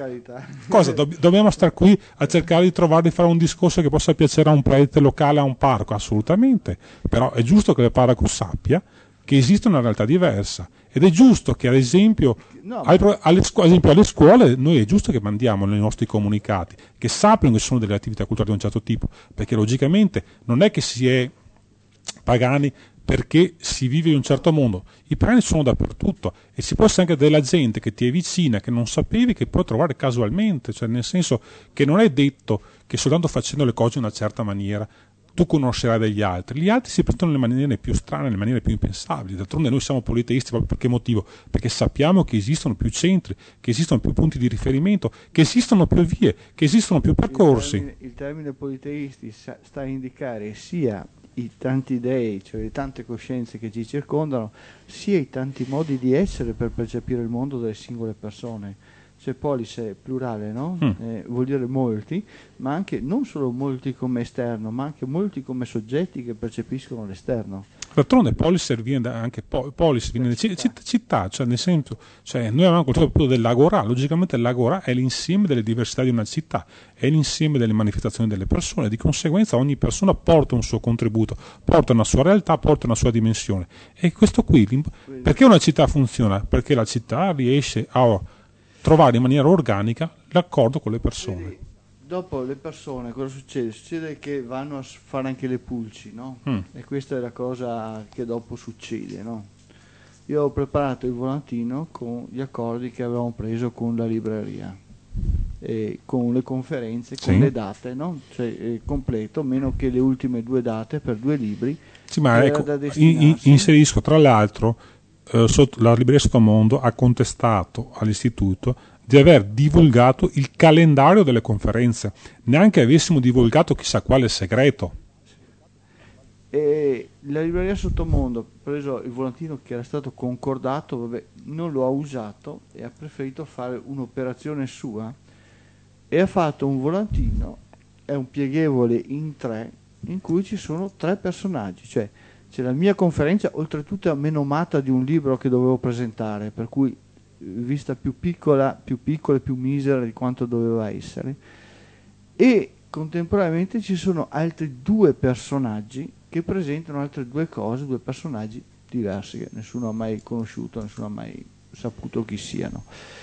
dobbiamo stare qui a cercare di fare un discorso che possa piacere a un prete locale, a un parroco? Assolutamente, però è giusto che il parroco sappia che esiste una realtà diversa ed è giusto che ad esempio alle scuole noi è giusto che mandiamo nei nostri comunicati che sappiano che sono delle attività culturali di un certo tipo, perché logicamente non è che si è pagani perché si vive in un certo mondo, i pagani sono dappertutto e si può essere anche della gente che ti è vicina, che non sapevi, che puoi trovare casualmente, cioè nel senso che non è detto che soltanto facendo le cose in una certa maniera tu conoscerai degli altri. Gli altri si presentano nelle maniere più strane, nelle maniere più impensabili. D'altronde noi siamo politeisti proprio per che motivo? Perché sappiamo che esistono più centri, che esistono più punti di riferimento, che esistono più vie, che esistono più percorsi. Il termine politeisti sta a indicare sia i tanti dei, cioè le tante coscienze che ci circondano, sia i tanti modi di essere per percepire il mondo delle singole persone. Cioè polis è plurale, no? Vuol dire molti, ma anche non solo molti come esterno, ma anche molti come soggetti che percepiscono l'esterno. D'altronde polis viene anche polis viene da città, cioè nel senso, cioè noi avevamo concetto proprio dell'agorà, logicamente l'agorà è l'insieme delle diversità di una città, è l'insieme delle manifestazioni delle persone, di conseguenza ogni persona porta un suo contributo, porta una sua realtà, porta una sua dimensione. E questo qui, perché una città funziona? Perché la città riesce a trovare in maniera organica l'accordo con le persone. Quindi, dopo le persone cosa succede? Succede che vanno a fare anche le pulci, no? E questa è la cosa che dopo succede, no? Io ho preparato il volantino con gli accordi che avevamo preso con la libreria. con le conferenze, con le date, no? Cioè, completo, meno che le ultime 2 date per 2 libri. Sì, ma ecco, inserisco tra l'altro, la Libreria Sottomondo ha contestato all'istituto di aver divulgato il calendario delle conferenze, neanche avessimo divulgato chissà quale segreto. E la Libreria Sottomondo ha preso il volantino che era stato concordato, vabbè, non lo ha usato e ha preferito fare un'operazione sua e ha fatto un volantino, è un pieghevole in 3, in cui ci sono 3 personaggi, cioè c'è la mia conferenza, oltretutto a menomata di un libro che dovevo presentare, per cui vista più piccola e più misera di quanto doveva essere, e contemporaneamente ci sono altri 2 personaggi che presentano altre 2 cose, 2 personaggi diversi che nessuno ha mai conosciuto, nessuno ha mai saputo chi siano,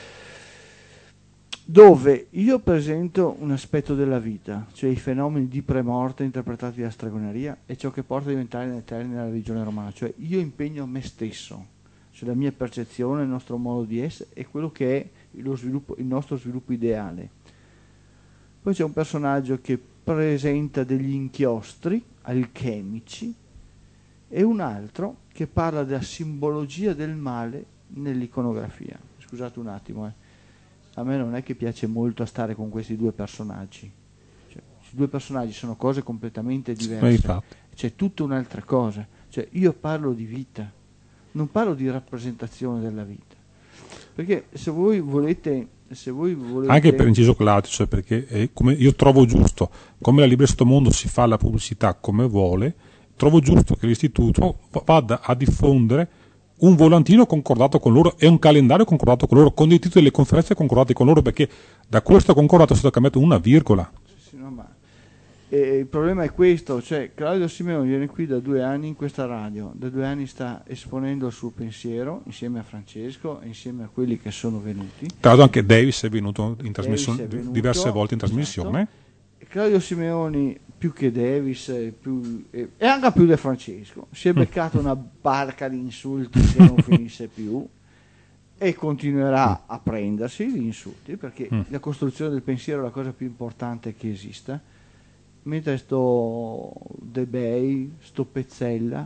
dove io presento un aspetto della vita, cioè i fenomeni di premorte interpretati dalla stregoneria e ciò che porta a diventare nei termini della religione romana, cioè io impegno me stesso, cioè la mia percezione, il nostro modo di essere e quello che è il nostro sviluppo ideale. Poi c'è un personaggio che presenta degli inchiostri alchemici e un altro che parla della simbologia del male nell'iconografia. Scusate un attimo, a me non è che piace molto stare con questi 2 personaggi. Cioè, questi 2 personaggi sono cose completamente diverse. C'è tutta un'altra cosa. Cioè, io parlo di vita, non parlo di rappresentazione della vita. Perché se voi volete anche per inciso Claudio, cioè perché come io trovo giusto, come la Libreria Sottomondo si fa la pubblicità come vuole, trovo giusto che l'istituto vada a diffondere un volantino concordato con loro e un calendario concordato con loro, con dei titoli delle conferenze concordati con loro, perché da questo concordato è stato cambiato una virgola. Sì, no, ma il problema è questo, cioè Claudio Simeoni viene qui da 2 anni in questa radio, da 2 anni sta esponendo il suo pensiero insieme a Francesco e insieme a quelli che sono venuti. Tra l'altro anche Davis è venuto in trasmissione diverse volte in trasmissione. Esatto. Claudio Simeoni, più che Davis e anche più di Francesco, si è beccato una barca di insulti che non finisce più e continuerà a prendersi gli insulti, perché la costruzione del pensiero è la cosa più importante che esista, mentre sto De Bay, sto Pezzella,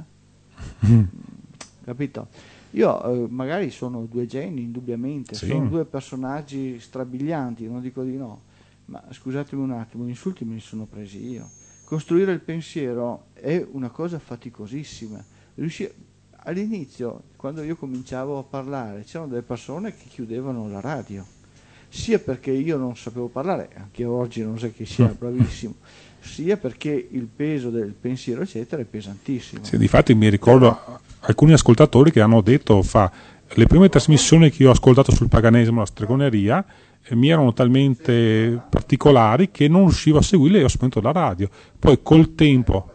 capito? Io magari sono 2 geni, indubbiamente, sono 2 personaggi strabilianti, non dico di no, ma scusatemi un attimo, gli insulti me li sono presi io. Costruire il pensiero è una cosa faticosissima. All'inizio, quando io cominciavo a parlare, c'erano delle persone che chiudevano la radio, sia perché io non sapevo parlare, anche oggi non so che sia bravissimo, sia perché il peso del pensiero eccetera è pesantissimo. Sì, difatti mi ricordo alcuni ascoltatori che hanno detto le prime trasmissioni che io ho ascoltato sul paganesimo, la stregoneria, mi erano talmente particolari che non riuscivo a seguirle e ho spento la radio. Poi col tempo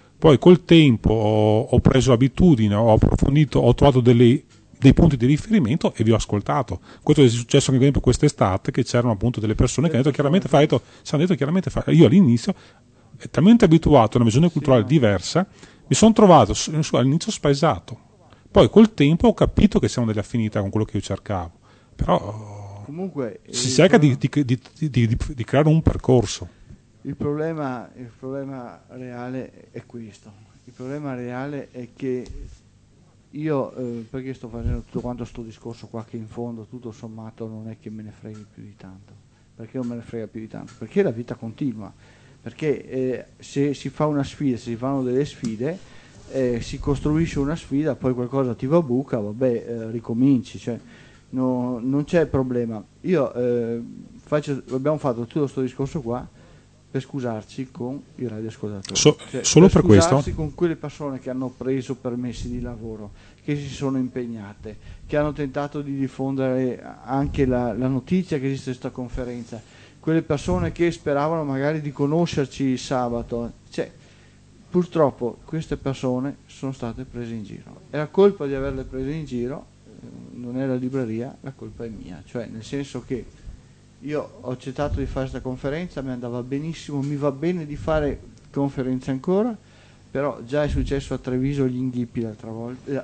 ho preso abitudine, ho approfondito, ho trovato dei punti di riferimento e vi ho ascoltato. Questo è successo anche quest'estate, che c'erano appunto delle persone che hanno detto chiaramente io all'inizio, talmente abituato a una visione culturale diversa, mi sono trovato all'inizio spaesato. Poi col tempo ho capito che siamo delle affinità con quello che io cercavo, però comunque si cerca di creare un percorso. Il problema reale è questo. Il problema reale è che io, perché sto facendo tutto quanto sto discorso qua, che in fondo tutto sommato non è che me ne freghi più di tanto. Perché non me ne frega più di tanto? Perché la vita continua. Perché se si fa una sfida, se si fanno delle sfide, si costruisce una sfida, poi qualcosa ti va buca, vabbè, ricominci, cioè non c'è problema. Abbiamo fatto tutto questo discorso qua per scusarci con i radioascoltatori, solo per questo? Scusarci con quelle persone che hanno preso permessi di lavoro, che si sono impegnate, che hanno tentato di diffondere anche la notizia che esiste questa conferenza, quelle persone che speravano magari di conoscerci il sabato, cioè purtroppo queste persone sono state prese in giro. È la colpa di averle prese in giro, non è la libreria, la colpa è mia, cioè nel senso che io ho accettato di fare questa conferenza, mi andava benissimo, mi va bene di fare conferenze ancora, però già è successo a Treviso gli inghippi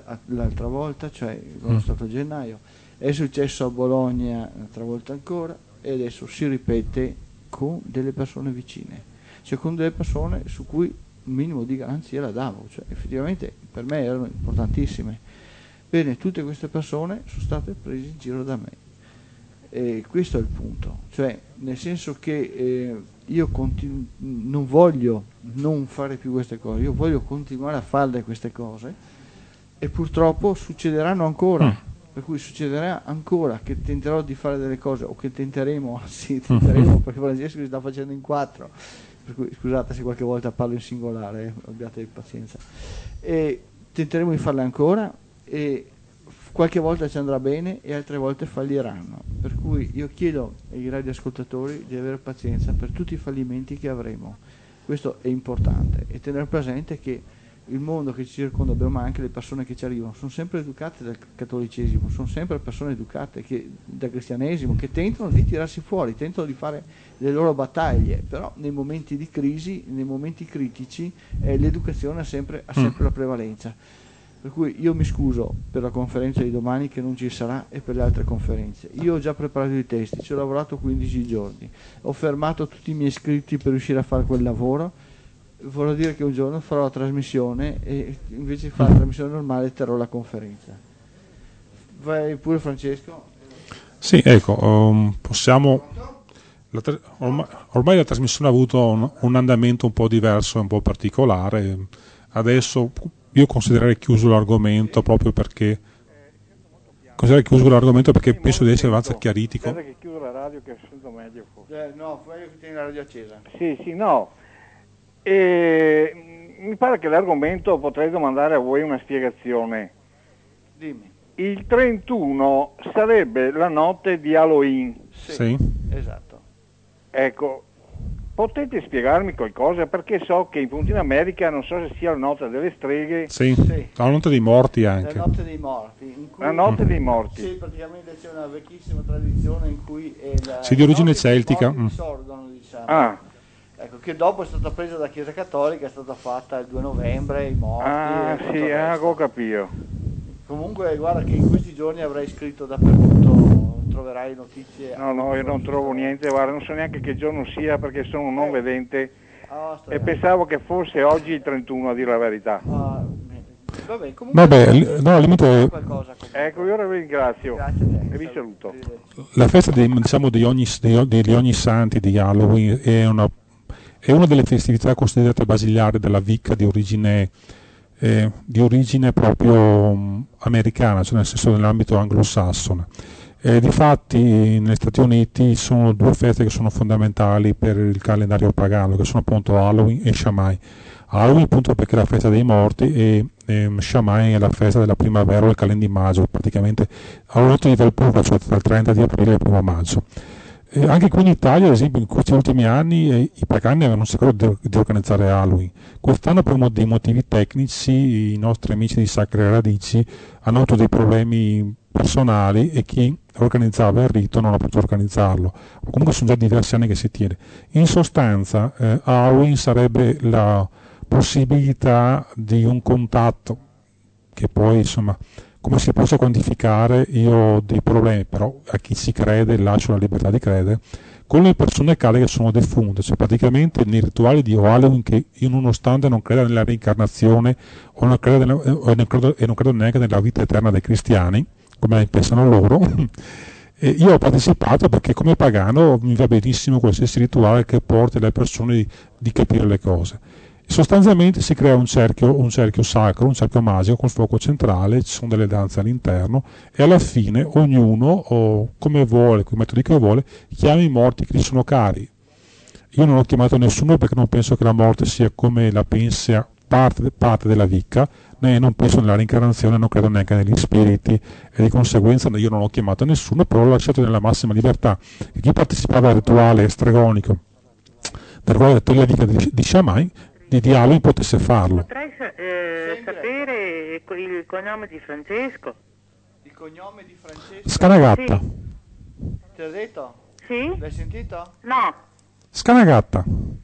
l'altra volta, cioè quando è stato a gennaio, è successo a Bologna l'altra volta ancora, e adesso si ripete con delle persone vicine, cioè con delle persone su cui un minimo di garanzia la davo, cioè effettivamente per me erano importantissime. Bene, tutte queste persone sono state prese in giro da me. E questo è il punto, cioè nel senso che io non voglio non fare più queste cose, io voglio continuare a fare queste cose e purtroppo succederanno ancora, per cui succederà ancora che tenterò di fare delle cose o che tenteremo perché Francesco si sta facendo in 4, per cui scusate se qualche volta parlo in singolare, abbiate pazienza, e tenteremo di farle ancora e qualche volta ci andrà bene e altre volte falliranno, per cui io chiedo ai radioascoltatori di avere pazienza per tutti i fallimenti che avremo. Questo è importante, e tenere presente che il mondo che ci circonda, ma anche le persone che ci arrivano, sono sempre educate dal cattolicesimo, sono sempre persone educate dal cristianesimo, che tentano di tirarsi fuori, tentano di fare le loro battaglie, però nei momenti di crisi, nei momenti critici, l'educazione ha sempre la prevalenza. Per cui io mi scuso per la conferenza di domani che non ci sarà e per le altre conferenze. Io ho già preparato i testi, ci ho lavorato 15 giorni, ho fermato tutti i miei iscritti per riuscire a fare quel lavoro. Vorrà dire che un giorno farò la trasmissione e invece di fare la trasmissione normale terrò la conferenza. Vai pure Francesco. Sì, ecco, possiamo... Ormai la trasmissione ha avuto un andamento un po' diverso, un po' particolare. Adesso io considererei chiuso l'argomento proprio perché penso di essere abbastanza chiaritico. Guarda che chiudo la radio che sento meglio forse. No, meglio che tieni la radio accesa. Sì, no. Mi pare che l'argomento potrei domandare a voi una spiegazione. Dimmi. Il 31 sarebbe la notte di Halloween. Sì. Esatto. Ecco, potete spiegarmi qualcosa? Perché so che in America non so se sia la notte delle streghe. Sì. La notte dei morti anche. La notte dei morti. In cui la notte dei morti. Sì, praticamente c'è una vecchissima tradizione in cui di origine celtica. Sorgono, diciamo. Ah. Ecco, che dopo è stata presa dalla Chiesa Cattolica, è stata fatta il 2 novembre, i morti. Ah, sì, ho capito. Comunque, guarda che in questi giorni avrai scritto dappertutto, troverai notizie. No, io non trovo niente, guarda, non so neanche che giorno sia perché sono un non vedente e pensavo che fosse oggi il 31, a dire la verità. Vabbè, comunque no, al limite... Ecco, io vi ringrazio e vi saluto. La festa degli ogni santi di Halloween è una delle festività considerate basilari della Wicca di origine proprio americana, cioè nel senso nell'ambito anglosassone. Difatti negli Stati Uniti sono due feste che sono fondamentali per il calendario pagano, che sono appunto Halloween e Shammai. Halloween appunto perché è la festa dei morti e Shammai è la festa della primavera o il calendario maggio, praticamente alla notte di Valpurga, cioè tra il 30 di aprile e il 1 maggio. Anche qui in Italia, ad esempio, in questi ultimi anni i pagani avevano cercato di organizzare Halloween. Quest'anno, per dei motivi tecnici, i nostri amici di Sacre Radici hanno avuto dei problemi personali e chi organizzava il rito non ha potuto organizzarlo. Comunque sono già diversi anni che si tiene. In sostanza, Halloween sarebbe la possibilità di un contatto che poi, insomma, come si possa quantificare, io ho dei problemi, però a chi ci crede lascio la libertà di credere, con le persone care che sono defunte, cioè praticamente nei rituali di Halloween, che io nonostante non creda nella reincarnazione e non credo neanche nella vita eterna dei cristiani, come pensano loro, io ho partecipato perché come pagano mi va benissimo qualsiasi rituale che porti alle persone di capire le cose. Sostanzialmente si crea un cerchio sacro, un cerchio magico con fuoco centrale, ci sono delle danze all'interno e alla fine ognuno, come vuole, con i metodi che vuole, chiama i morti che gli sono cari. Io non ho chiamato nessuno perché non penso che la morte sia come la pensa parte della Wicca, né non penso nella reincarnazione, non credo neanche negli spiriti e di conseguenza io non ho chiamato nessuno, però l'ho lasciato nella massima libertà. E chi partecipava al rituale stregonico della Wicca di Shammai di Halloween potesse farlo. Potrei sapere il cognome di Francesco? Il cognome di Francesco? Scanagatta. Sì. Ti ho detto? Sì? L'hai sentito? No. Scanagatta.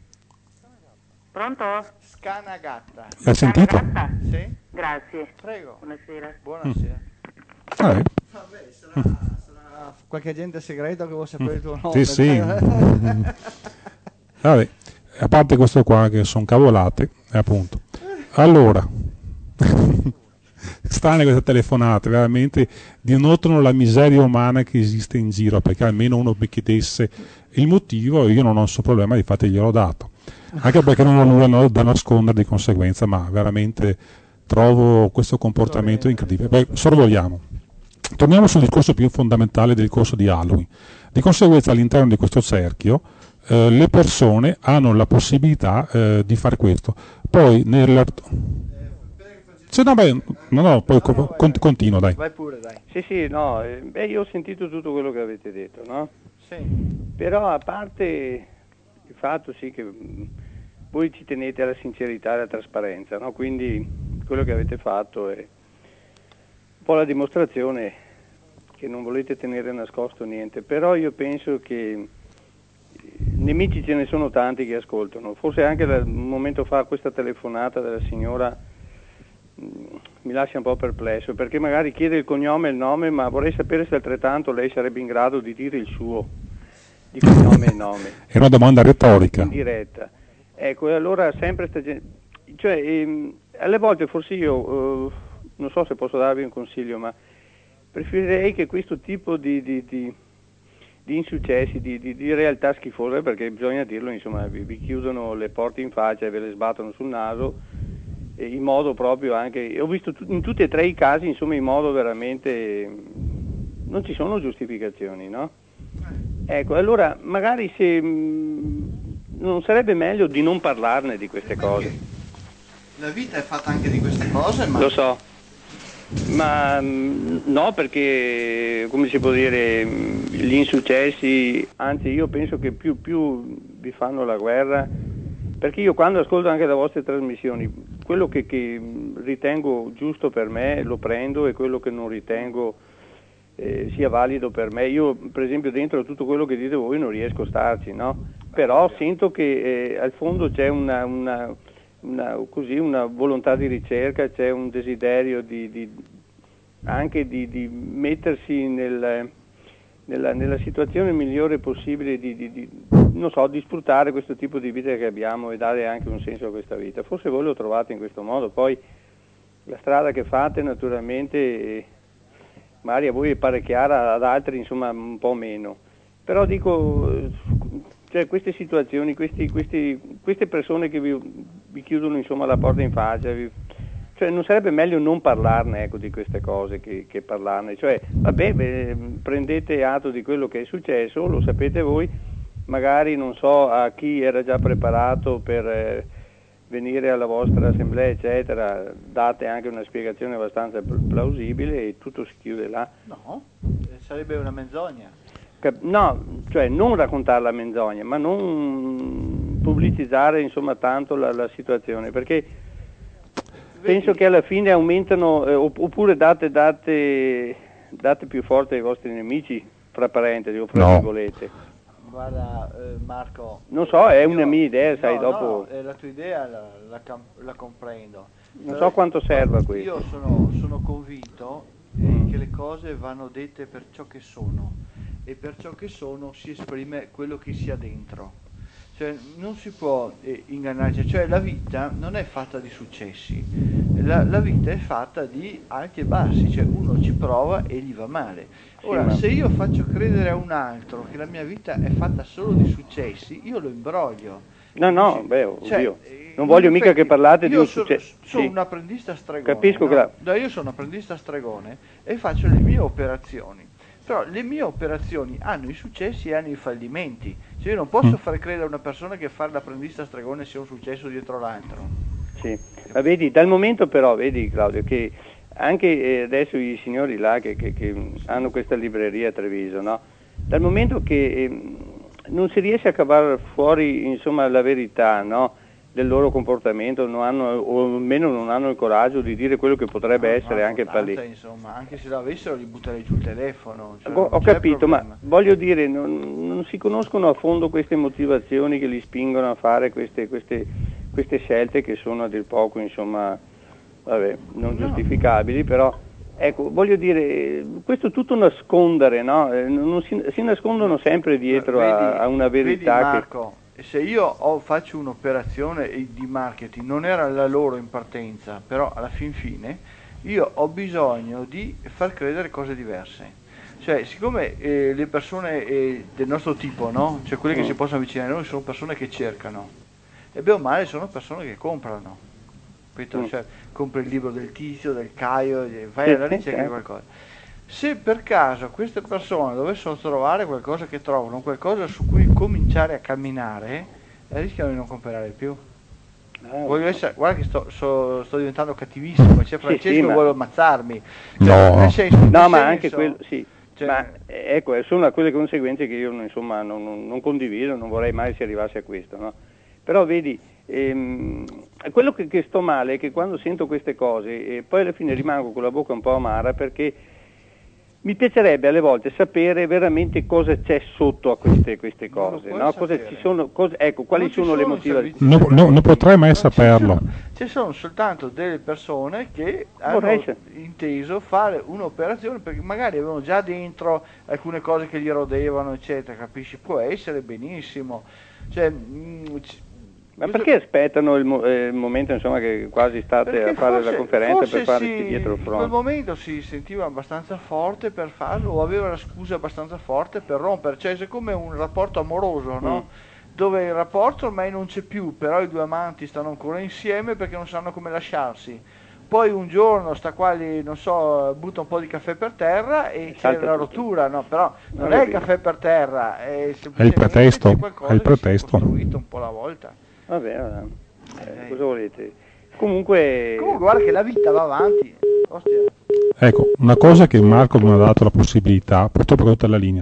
Pronto? Scanagatta. L'hai sentito? Scanagatta? Sì? Grazie. Prego. Buonasera. Buonasera. Vabbè, sarà qualche agente segreto che vuole sapere il tuo nome. Sì. Vabbè, a parte questo qua che sono cavolate, appunto. Allora, strane queste telefonate, veramente dimostrano la miseria umana che esiste in giro, perché almeno uno mi chiedesse il motivo, io non ho nessun problema, difatti gliel'ho dato. Anche perché non ho nulla da nascondere di conseguenza, ma veramente trovo questo comportamento incredibile. Beh, sorvoliamo. Torniamo sul discorso più fondamentale del corso di Halloween. Di conseguenza all'interno di questo cerchio le persone hanno la possibilità di fare questo. Poi poi continuo, dai. Vai pure, dai. Sì, no, io ho sentito tutto quello che avete detto, no? Sì. Però a parte il fatto sì che voi ci tenete alla sincerità e alla trasparenza, no? Quindi quello che avete fatto è un po' la dimostrazione che non volete tenere nascosto niente, però io penso che nemici ce ne sono tanti che ascoltano, forse anche un momento fa questa telefonata della signora mi lascia un po' perplesso, perché magari chiede il cognome e il nome, ma vorrei sapere se altrettanto lei sarebbe in grado di dire il suo di cognome e nome. È una domanda retorica. In diretta. Ecco, e allora sempre alle volte forse io non so se posso darvi un consiglio, ma preferirei che questo tipo di insuccessi, di realtà schifose, perché bisogna dirlo, insomma, vi chiudono le porte in faccia e ve le sbattono sul naso, in modo proprio anche, ho visto in tutti e tre i casi, insomma, in modo veramente, non ci sono giustificazioni, no? Ecco, allora magari se non sarebbe meglio di non parlarne di queste cose. La vita è fatta anche di queste cose, ma... Lo so, ma no, perché, come si può dire, gli insuccessi, anzi io penso che più vi fanno la guerra, perché io quando ascolto anche le vostre trasmissioni, quello che ritengo giusto per me lo prendo, e quello che non ritengo sia valido per me, io per esempio dentro tutto quello che dite voi non riesco a starci, no? Però sento che al fondo c'è una volontà di ricerca, c'è un desiderio anche di mettersi nella situazione migliore possibile, non so, di sfruttare questo tipo di vita che abbiamo e dare anche un senso a questa vita. Forse voi lo trovate in questo modo, poi la strada che fate naturalmente magari a voi pare chiara, ad altri insomma un po' meno, però dico, cioè queste situazioni, queste persone che vi chiudono insomma la porta in faccia, cioè non sarebbe meglio non parlarne, ecco, di queste cose che parlarne, cioè vabbè, prendete atto di quello che è successo, lo sapete voi, magari non so a chi era già preparato per venire alla vostra assemblea eccetera, date anche una spiegazione abbastanza plausibile e tutto si chiude là. No, sarebbe una menzogna. No, cioè non raccontare la menzogna, ma non pubblicizzare insomma tanto la situazione, perché penso che alla fine aumentano, oppure date più forte ai vostri nemici, fra parentesi o fra virgolette. Guarda Marco, non so, è una mia idea, sai, dopo... No, la tua idea la comprendo. Non so quanto serva questo. Io sono convinto che le cose vanno dette per ciò che sono, e per ciò che sono si esprime quello che si ha dentro. Cioè non si può ingannarci, cioè la vita non è fatta di successi, la vita è fatta di alti e bassi, cioè uno ci prova e gli va male. Ora, se io faccio credere a un altro che la mia vita è fatta solo di successi, io lo imbroglio. No, beh, oddio. Non voglio mica che parlate di un successo. Sono un apprendista stregone. Capisco che io sono un apprendista stregone e faccio le mie operazioni. Però le mie operazioni hanno i successi e hanno i fallimenti. Cioè io non posso far credere a una persona che fare l'apprendista stregone sia un successo dietro l'altro. Sì, ma vedi, dal momento però, vedi Claudio, che anche adesso i signori là che hanno questa libreria a Treviso, no? Dal momento che non si riesce a cavare fuori insomma la verità, no? Del loro comportamento, non hanno, o almeno non hanno il coraggio di dire quello che potrebbe essere anche per lì. Insomma, anche se lo avessero gli butterei giù il telefono. Cioè, ho capito, ma voglio dire, non si conoscono a fondo queste motivazioni che li spingono a fare queste scelte che sono a dir poco, insomma, vabbè, non giustificabili, però Ecco, voglio dire, questo tutto nascondere, no? Non si nascondono sempre dietro a una verità. Vedi Marco, se io faccio un'operazione di marketing, non era la loro in partenza, però alla fine io ho bisogno di far credere cose diverse. Cioè, siccome le persone del nostro tipo, no? Cioè quelle che si possono avvicinare a noi sono persone che cercano, e bene o male sono persone che comprano. Cioè, compri il libro del Tizio, del Caio, vai alla ricerca di qualcosa. Se per caso queste persone dovessero trovare qualcosa che trovano, qualcosa su cui cominciare a camminare, rischiano di non comprare più. Voglio essere, guarda che sto diventando cattivissimo, c'è Francesco vuole ammazzarmi. Cioè, ma anche quello, sì. Cioè, ma ecco, sono quelle conseguenze che io insomma non condivido, non vorrei mai si arrivasse a questo, no? Però vedi, quello che sto male è che quando sento queste cose poi alla fine rimango con la bocca un po' amara, perché mi piacerebbe alle volte sapere veramente cosa c'è sotto a queste cose, no? Cosa ci sono, ecco, quali sono le motivazioni. Non potrei mai saperlo. Ci sono soltanto delle persone che hanno inteso fare un'operazione perché magari avevano già dentro alcune cose che gli rodevano, eccetera, capisci? Può essere benissimo. Cioè, ma perché aspettano il momento, insomma, che quasi state a fare la conferenza per farci dietro il fronte? In quel momento si sentiva abbastanza forte per farlo, o aveva la scusa abbastanza forte per rompere, cioè è come un rapporto amoroso, no? Dove il rapporto ormai non c'è più, però i due amanti stanno ancora insieme perché non sanno come lasciarsi. Poi un giorno sta qua lì, non so, butta un po' di caffè per terra e c'è la rottura, no? Però non è il caffè per terra, è il pretesto, è il pretesto. Costruito un po' alla volta. Vabbè, cosa volete? Comunque guarda che la vita va avanti. Ostia. Ecco, una cosa che Marco non ha dato la possibilità, purtroppo è tutta la linea,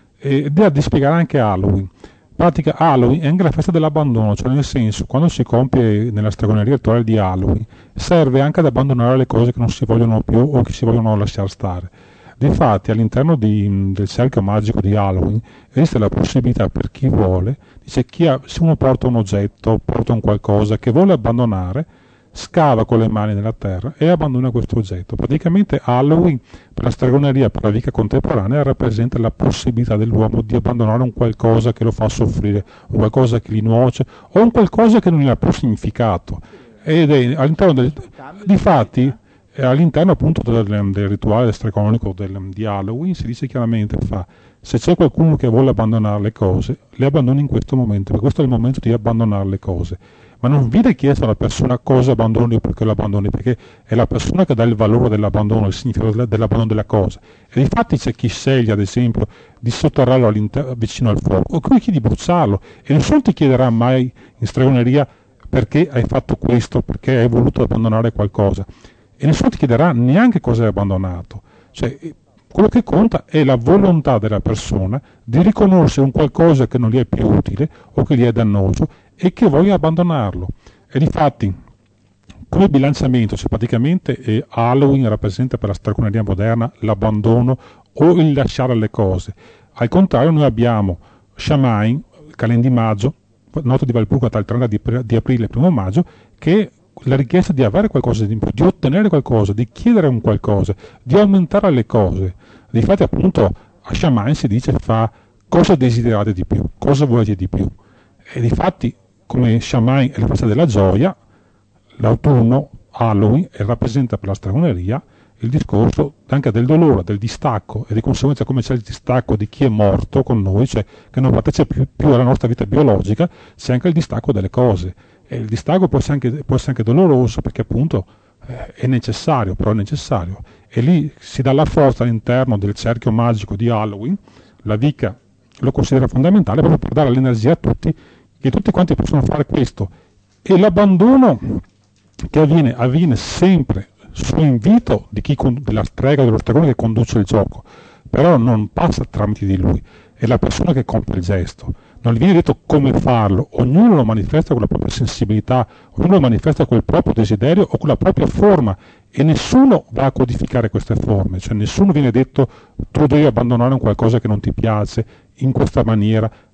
è di spiegare anche Halloween. In pratica Halloween è anche la festa dell'abbandono, cioè nel senso, quando si compie nella stregoneria rituale di Halloween, serve anche ad abbandonare le cose che non si vogliono più o che si vogliono lasciare stare. Difatti all'interno del cerchio magico di Halloween esiste la possibilità per chi vuole, dice se uno porta un oggetto, porta un qualcosa che vuole abbandonare, scava con le mani nella terra e abbandona questo oggetto. Praticamente Halloween per la stregoneria, per la Wicca contemporanea, rappresenta la possibilità dell'uomo di abbandonare un qualcosa che lo fa soffrire, un qualcosa che gli nuoce o un qualcosa che non gli ha più significato. Ed è all'interno difatti all'interno appunto del rituale stregonico di Halloween si dice chiaramente se c'è qualcuno che vuole abbandonare le cose, le abbandoni in questo momento, perché questo è il momento di abbandonare le cose. Ma non viene chiesto alla persona cosa abbandoni o perché lo abbandoni, perché è la persona che dà il valore dell'abbandono, il significato dell'abbandono della cosa. E infatti c'è chi sceglie, ad esempio, di sotterrarlo vicino al fuoco, o chi di bruciarlo, e nessuno ti chiederà mai in stregoneria perché hai fatto questo, perché hai voluto abbandonare qualcosa. E nessuno ti chiederà neanche cosa hai abbandonato. Cioè, quello che conta è la volontà della persona di riconoscere un qualcosa che non gli è più utile o che gli è dannoso e che voglia abbandonarlo. E difatti, come bilanciamento, cioè praticamente Halloween rappresenta per la stregoneria moderna l'abbandono o il lasciare le cose. Al contrario, noi abbiamo Samhain, il calendimaggio, noto di Valpurga dal 30 di aprile al 1 maggio, che la richiesta di avere qualcosa di più, di ottenere qualcosa, di chiedere un qualcosa, di aumentare le cose. Difatti appunto a Samhain si dice cosa desiderate di più, cosa volete di più. E difatti come Samhain è la festa della gioia, l'autunno, Halloween, rappresenta per la stregoneria il discorso anche del dolore, del distacco e di conseguenza come c'è il distacco di chi è morto con noi, cioè che non partecipa più alla nostra vita biologica, c'è anche il distacco delle cose. E il distacco può essere anche doloroso perché appunto è necessario, però è necessario. E lì si dà la forza all'interno del cerchio magico di Halloween, la Wicca lo considera fondamentale proprio per dare l'energia a tutti, che tutti quanti possono fare questo. E l'abbandono che avviene sempre su invito della strega, dello stregone che conduce il gioco, però non passa tramite di lui, è la persona che compie il gesto. Non gli viene detto come farlo, ognuno lo manifesta con la propria sensibilità, ognuno lo manifesta con il proprio desiderio o con la propria forma e nessuno va a codificare queste forme, cioè nessuno viene detto tu devi abbandonare un qualcosa che non ti piace in questa maniera,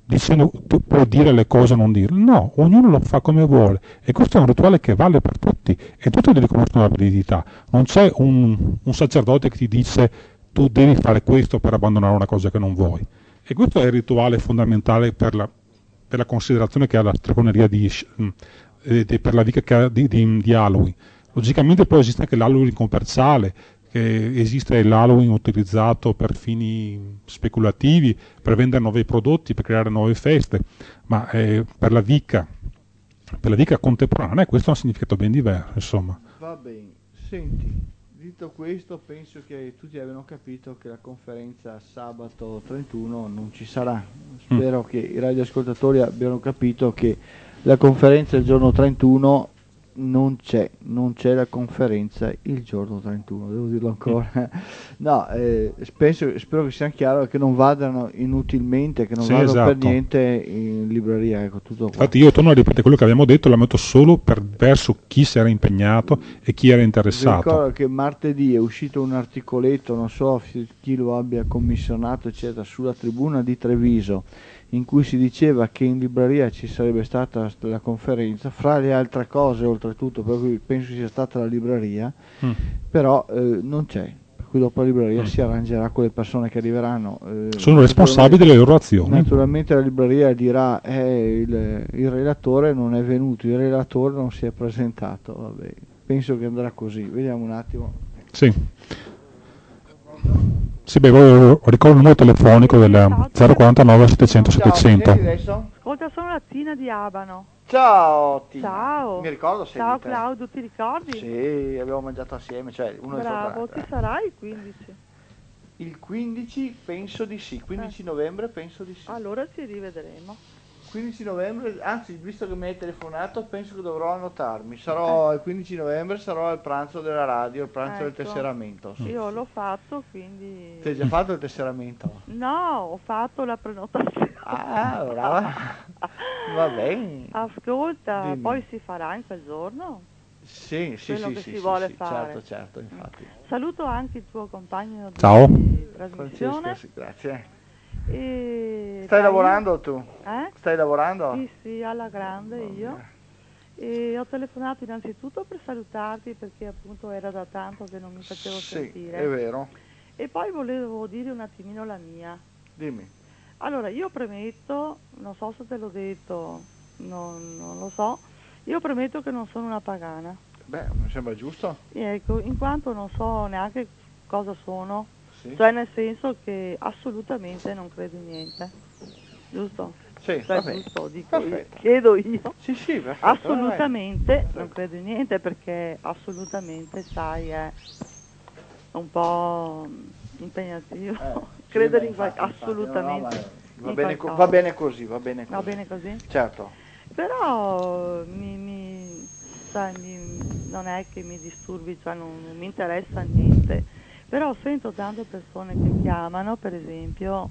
dicendo tu puoi dire le cose o non dirle. No, ognuno lo fa come vuole e questo è un rituale che vale per tutti e tutti riconoscono la validità. Non c'è un sacerdote che ti dice tu devi fare questo per abbandonare una cosa che non vuoi. E questo è il rituale fondamentale per la considerazione che ha la stregoneria per la vita che ha di Halloween. Logicamente poi esiste anche l'Halloween commerciale, che esiste l'Halloween utilizzato per fini speculativi, per vendere nuovi prodotti, per creare nuove feste, ma per la Wicca contemporanea questo ha un significato ben diverso, insomma. Va bene, senti, detto questo penso che tutti abbiano capito che la conferenza sabato 31 non ci sarà. Spero che i radioascoltatori abbiano capito che la conferenza il giorno 31 non c'è la conferenza il giorno 31, devo dirlo ancora. No, spero che sia chiaro che non vadano inutilmente, che non vadano esatto. per niente in libreria, ecco, tutto qua. Infatti io torno a ripetere quello che abbiamo detto, la metto solo verso chi si era impegnato e chi era interessato. Ricordo che martedì è uscito un articoletto, non so chi lo abbia commissionato eccetera, sulla Tribuna di Treviso, in cui si diceva che in libreria ci sarebbe stata la conferenza, fra le altre cose oltretutto, per cui penso sia stata la libreria, però non c'è, per cui dopo la libreria si arrangerà con le persone che arriveranno. Sono responsabili delle loro azioni. Naturalmente la libreria dirà il relatore non è venuto, il relatore non si è presentato, vabbè, penso che andrà così, vediamo un attimo. Sì, beh, ricordo il numero telefonico del 049 700 700. Ascolta, sono la Tina di Abano. Ciao Tina. Ciao. Mi ricordo se Ciao Claudio, ti ricordi? Sì, abbiamo mangiato assieme, cioè uno Bravo, ci sarai il 15? Il 15 penso di sì, 15 novembre penso di sì. Allora ci rivedremo. 15 novembre, anzi visto che mi hai telefonato penso che dovrò annotarmi, sarò il 15 novembre, sarò al pranzo della radio, il pranzo del tesseramento. Sì. Io l'ho fatto, quindi... Ti hai già fatto il tesseramento? No, ho fatto la prenotazione. Ah, brava. Va bene. Ascolta, Dimmi. poi si farà in quel giorno? Sì, quello che si vuole fare. certo, infatti. Saluto anche il tuo compagno di Ciao. trasmissione. Francesco, grazie. E Stai lavorando tu? Stai lavorando? Sì, alla grande io. E ho telefonato innanzitutto per salutarti perché appunto era da tanto che non mi facevo sentire. Sì, è vero. E poi volevo dire un attimino la mia. Dimmi. Allora, io premetto, non so se te l'ho detto, non lo so, io premetto che non sono una pagana. Beh, mi sembra giusto. Ecco, in quanto non so neanche cosa sono, sì. Cioè nel senso che assolutamente non credo in niente, giusto? Sì, cioè, vabbè. giusto, dico io, chiedo io. Sì, perfetto. Assolutamente non credo in niente perché assolutamente, sai, è un po' impegnativo. Credere in qualcosa, assolutamente. No, va bene così. Va bene così? Certo. Però non è che mi disturbi, cioè non mi interessa niente. Però sento tante persone che chiamano, per esempio,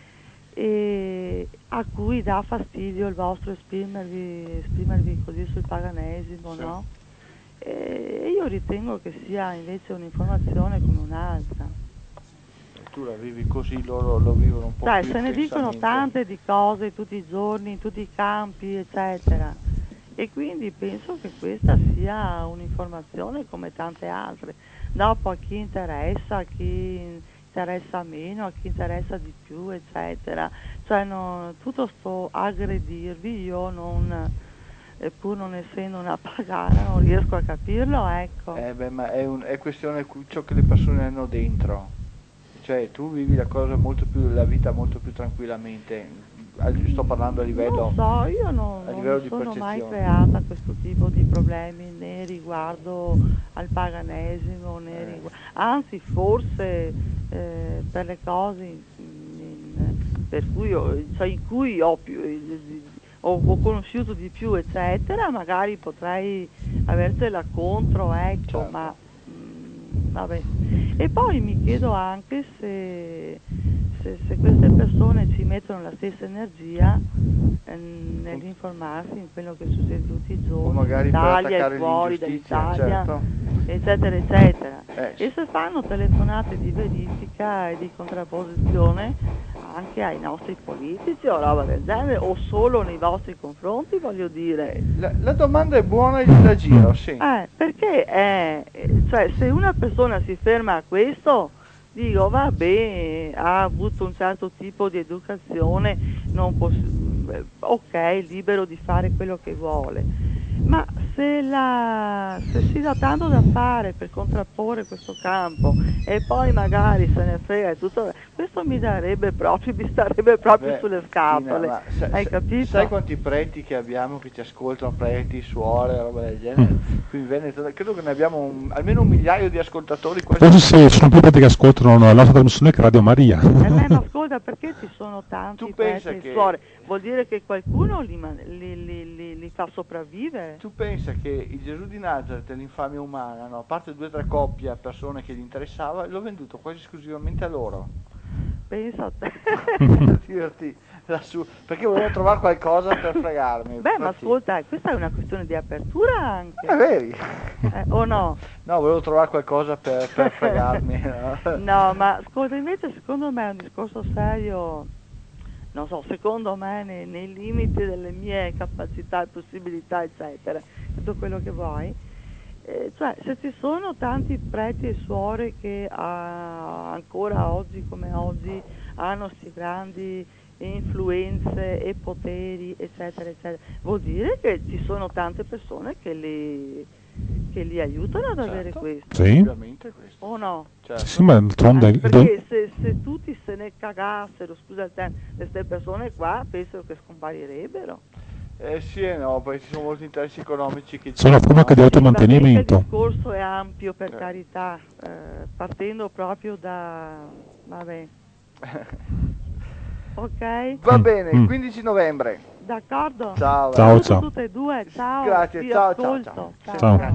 a cui dà fastidio il vostro esprimervi così sul paganesimo, sì. No? E io ritengo che sia invece un'informazione come un'altra. Tu la vivi così, loro lo vivono un po' più se ne dicono tante di cose tutti i giorni, in tutti i campi, eccetera. E quindi penso che questa sia un'informazione come tante altre. Dopo a chi interessa meno, a chi interessa di più, eccetera. Cioè tutto sto aggredirvi, io pur non essendo una pagana non riesco a capirlo, ecco. Ma è questione ciò che le persone hanno dentro. Cioè tu vivi la vita molto più tranquillamente. Sto parlando a livello. Non so, io non sono mai creata questo tipo di problemi né riguardo al paganesimo, anzi forse per le cose per cui in cui ho conosciuto di più, eccetera, magari potrei avertela contro, ecco, certo. Ma vabbè. E poi mi chiedo anche se queste persone ci mettono la stessa energia nell'informarsi in quello che succede tutti i giorni in Italia e fuori dall'Italia, certo. Eccetera eccetera, e se fanno telefonate di verifica e di contrapposizione anche ai nostri politici o roba del genere, o solo nei vostri confronti, voglio dire. La domanda è buona e gliela giro, sì. Perché cioè, se una persona si ferma a questo, dico vabbè, ha avuto un certo tipo di educazione, ok, libero di fare quello che vuole. Ma se si dà tanto da fare per contrapporre questo campo e poi magari se ne frega e tutto, questo mi starebbe proprio sulle scatole. Tina, hai capito? Sai quanti preti che abbiamo che ci ascoltano, preti, suore, roba del genere? Qui in Veneto credo che ne abbiamo almeno 1 migliaio di ascoltatori. Forse sì, sono più preti che ascoltano la nostra trasmissione che Radio Maria. Ma ascolta, perché ci sono tanti preti e suore? Vuol dire che qualcuno li fa sopravvivere? Tu pensa che il Gesù di Nazareth, l'infamia umana, no? A parte 2 o 3 coppie, persone che gli interessava, l'ho venduto quasi esclusivamente a loro. Pensa a te. Per dirti lassù, perché volevo trovare qualcosa per fregarmi. Beh, ma ascolta, questa è una questione di apertura anche. Vedi? O no? No, volevo trovare qualcosa per fregarmi. No, ma ascolta, invece secondo me è un discorso serio, non so, secondo me nei limiti delle mie capacità e possibilità, eccetera, tutto quello che vuoi. Cioè, se ci sono tanti preti e suore che ancora oggi come oggi hanno questi grandi influenze e poteri, eccetera, eccetera, vuol dire che ci sono tante persone che li aiutano ad avere questo. Sì. Questo. O no? Certo. Sì, ma perché se tutti se ne cagassero, scusa il tempo, queste persone qua penso che scomparirebbero. Sì e no, perché ci sono molti interessi economici che sono una forma di automantenimento. Il discorso è ampio, per carità, partendo proprio da... vabbè. Ok? Va bene, 15 novembre. D'accordo? Ciao. Ciao, ciao. Tutte e due, ciao. Grazie, ciao. Ciao.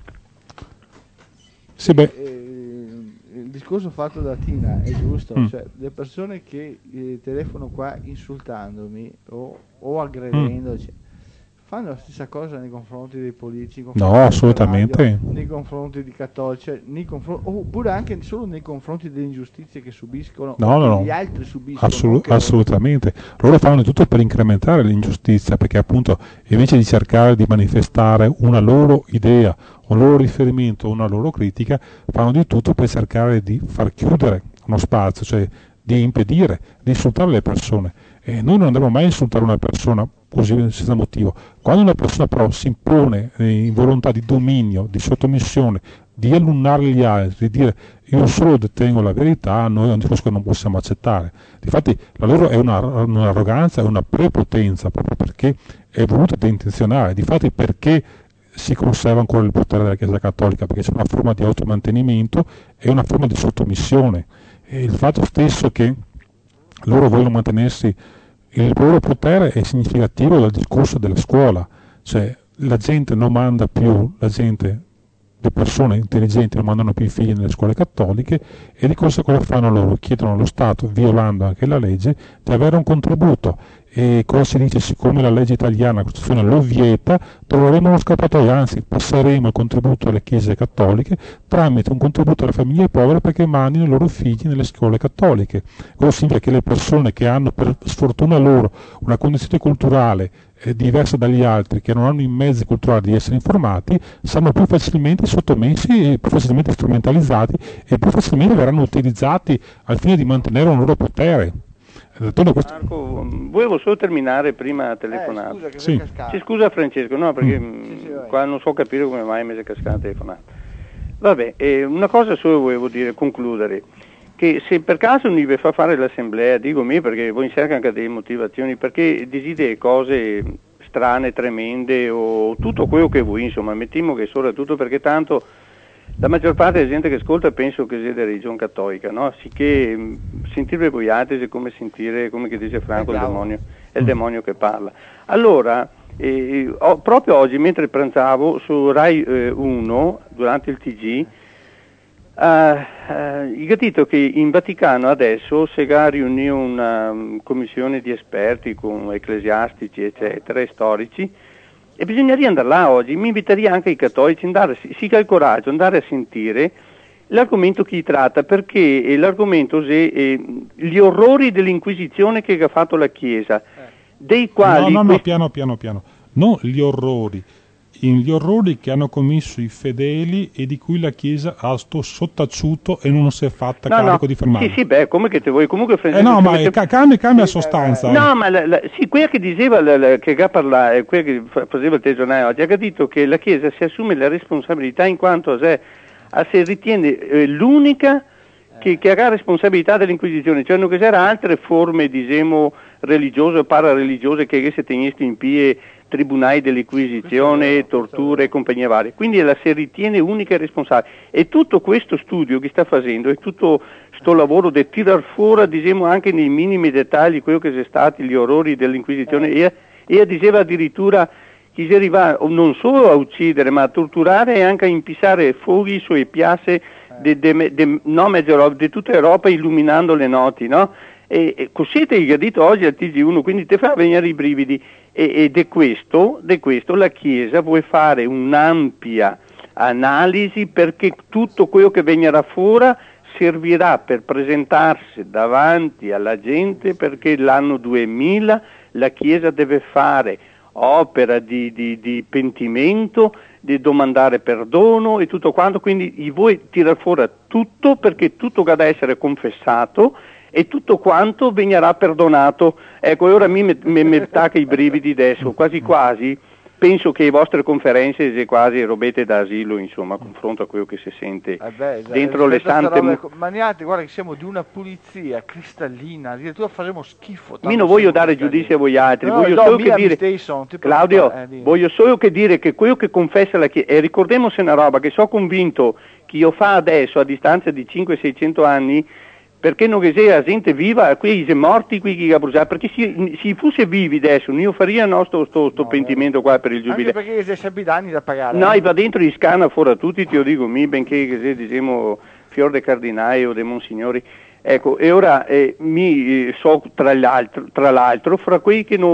Sì, beh. Il discorso fatto da Tina è giusto, cioè le persone che telefonano qua insultandomi o aggredendo, fanno la stessa cosa nei confronti dei politici, no, assolutamente, radio, nei confronti di cattolici, oppure anche solo nei confronti delle ingiustizie che subiscono, gli altri subiscono. Assolutamente, loro fanno di tutto per incrementare l'ingiustizia, perché appunto invece di cercare di manifestare una loro idea, un loro riferimento, una loro critica, fanno di tutto per cercare di far chiudere uno spazio, cioè di impedire, di insultare le persone. E noi non andremo mai a insultare una persona così senza motivo. Quando una persona però si impone in volontà di dominio, di sottomissione, di allunare gli altri, di dire io solo detengo la verità, noi è un discorso che non possiamo accettare. Difatti la loro è un'arroganza, è una prepotenza, proprio perché è voluta ed intenzionale. Difatti perché si conserva ancora il potere della Chiesa Cattolica? Perché c'è una forma di automantenimento e una forma di sottomissione. E il fatto stesso che loro vogliono mantenersi, il loro potere è significativo dal discorso della scuola, cioè la gente non manda più, le persone intelligenti non mandano più i figli nelle scuole cattoliche e di cosa fanno loro? Chiedono allo Stato, violando anche la legge, di avere un contributo. E cosa si dice? Siccome la legge italiana, la Costituzione lo vieta, troveremo uno scappatoio, anzi passeremo il contributo alle chiese cattoliche tramite un contributo alle famiglie povere perché mandino i loro figli nelle scuole cattoliche. Questo significa che le persone che hanno per sfortuna loro una condizione culturale diversa dagli altri, che non hanno i mezzi culturali di essere informati, saranno più facilmente sottomessi, più facilmente strumentalizzati e più facilmente verranno utilizzati al fine di mantenere un loro potere. Marco, volevo solo terminare prima telefonata. Scusa Francesco, no, perché qua non so capire come mai mi è cascata la telefonata. Vabbè, una cosa solo volevo dire, concludere, che se per caso mi fa fare l'assemblea, dico me perché voi cercate anche delle motivazioni, perché desideri cose strane, tremende o tutto quello che vuoi, insomma, mettiamo che soprattutto perché tanto la maggior parte della gente che ascolta penso che sia della religione cattolica, no? Sicché sentire boiate è come sentire, come che dice Franco, il demonio, è il demonio che parla. Allora, proprio oggi mentre pranzavo su Rai 1 durante il TG, ho capito che in Vaticano adesso si riunì una commissione di esperti con ecclesiastici eccetera e storici, e bisogneria andare là oggi. Mi inviterei anche i cattolici, si ha il coraggio, andare a sentire l'argomento chi tratta, perché l'argomento gli orrori dell'Inquisizione che ha fatto la Chiesa, dei quali... No, piano. Non gli orrori che hanno commesso i fedeli e di cui la Chiesa ha sottaciuto e non si è fatta carico di fermare. Sì, come che te vuoi comunque... cambia sostanza. No, ma quella che diceva, che quella che faceva il tesonario oggi, ha detto che la Chiesa si assume la responsabilità in quanto si ritiene l'unica che ha responsabilità dell'Inquisizione, cioè non che c'era altre forme, diciamo, religiose o parareligiose che si tenessero in piedi tribunali dell'Inquisizione, torture e compagnia varie. Quindi la si ritiene unica e responsabile. E tutto questo studio che sta facendo e tutto sto lavoro di tirar fuori, diciamo, anche nei minimi dettagli quello che sono stati gli orrori dell'Inquisizione e diceva addirittura che si arriva non solo a uccidere ma a torturare e anche a impissare fuochi sulle piazze di tutta Europa illuminando le notti, no? E così ti ha detto oggi al TG1, quindi ti fa venire i brividi e di questo la Chiesa vuole fare un'ampia analisi perché tutto quello che venirà fuori servirà per presentarsi davanti alla gente, perché l'anno 2000 la Chiesa deve fare opera di pentimento, di domandare perdono e tutto quanto, quindi vuoi tirare fuori tutto perché tutto deve essere confessato e tutto quanto venirà perdonato. Ecco, ora mi attacca i brividi adesso, quasi quasi penso che le vostre conferenze siano quasi robette da asilo, insomma, a confronto a quello che si sente dentro le sante... Maniate, guarda che siamo di una pulizia cristallina, addirittura faremo schifo. Io non voglio dare giudizio a voi altri, voglio solo che dire... Claudio, voglio solo che dire che quello che confessa la Chiesa, e ricordiamoci una roba, che sono convinto che io fa adesso, a distanza di 500-600 anni, perché non che sia gente viva, qui sono morti, qui che ha bruciato, perché se fosse vivi adesso, non io faria sto pentimento qua per il giubileo. Anche perché c'è danni da pagare. No, va dentro gli scana fuori a tutti, ti lo dico, benché che se diciamo fior de cardinali o de monsignori. Ecco, e ora so tra l'altro, fra quei che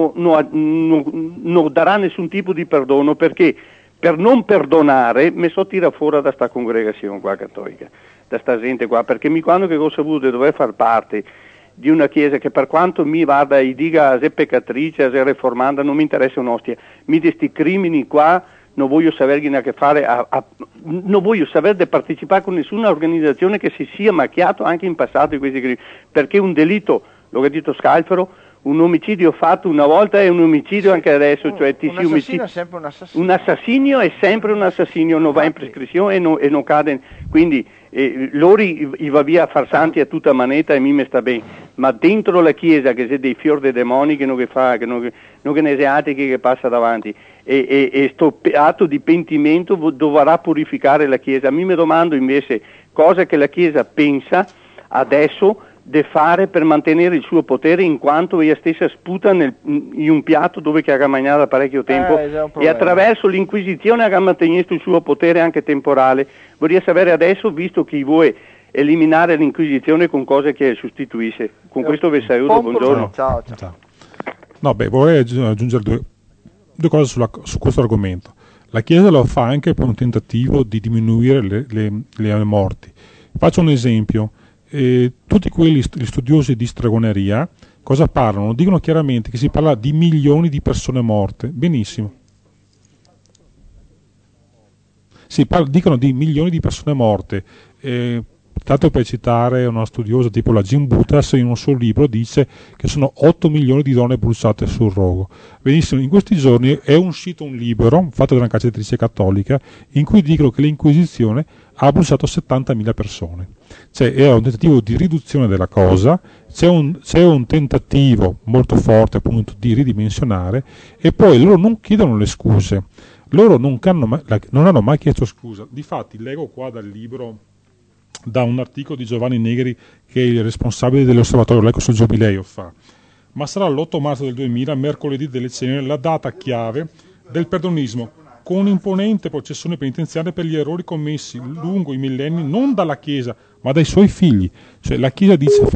non darà nessun tipo di perdono, perché per non perdonare mi so tira fuori da sta congregazione qua cattolica, da sta gente qua, perché quando che ho saputo di dover far parte di una chiesa che per quanto mi vada e dica se peccatrice, se reformanda, non mi interessa un'ostia, mi di sti crimini qua non voglio sapere a che fare, non voglio sapere di partecipare con nessuna organizzazione che si sia macchiato anche in passato di questi crimini, perché un delitto, lo che ha detto Scalfaro, un omicidio fatto una volta è un omicidio anche adesso, cioè è sempre un assassino. Un assassinio è sempre un assassinio, non va in prescrizione e non cade, quindi loro va via a far santi a tutta manetta e mi sta bene, ma dentro la chiesa che c'è dei fior dei demoni che non ne sia altri che passa davanti e sto atto di pentimento dovrà purificare la chiesa. A me mi domando invece cosa che la chiesa pensa adesso di fare per mantenere il suo potere, in quanto ella stessa sputa in un piatto dove che ha mangiato da parecchio tempo e attraverso l'Inquisizione ha mantenuto il suo potere anche temporale. Vorrei sapere adesso, visto che vuoi eliminare l'Inquisizione con cose che sostituisce. Con questo vi saluto, buongiorno. Ciao. No, vorrei aggiungere due cose su questo argomento. La Chiesa lo fa anche per un tentativo di diminuire le morti. Faccio un esempio. Tutti quelli studiosi di stregoneria cosa parlano? Dicono chiaramente che si parla di milioni di persone morte. Benissimo. Dicono di milioni di persone morte. Tanto per citare una studiosa tipo la Jim Butas, in un suo libro dice che sono 8 milioni di donne bruciate sul rogo. Benissimo, in questi giorni è uscito un libro fatto da una cacciatrice cattolica in cui dicono che l'Inquisizione ha bruciato 70.000 persone. Cioè è un tentativo di riduzione della cosa, c'è un tentativo molto forte appunto di ridimensionare, e poi loro non chiedono le scuse, loro non hanno mai chiesto scusa. Difatti leggo qua dal libro, da un articolo di Giovanni Negri, che è il responsabile dell'Osservatorio laico sul Giubileo, ma sarà l'8 marzo del 2000, mercoledì delle Ceneri, la data chiave del perdonismo, con un'imponente processione penitenziaria per gli errori commessi lungo i millenni non dalla Chiesa ma dai suoi figli. Cioè la Chiesa dice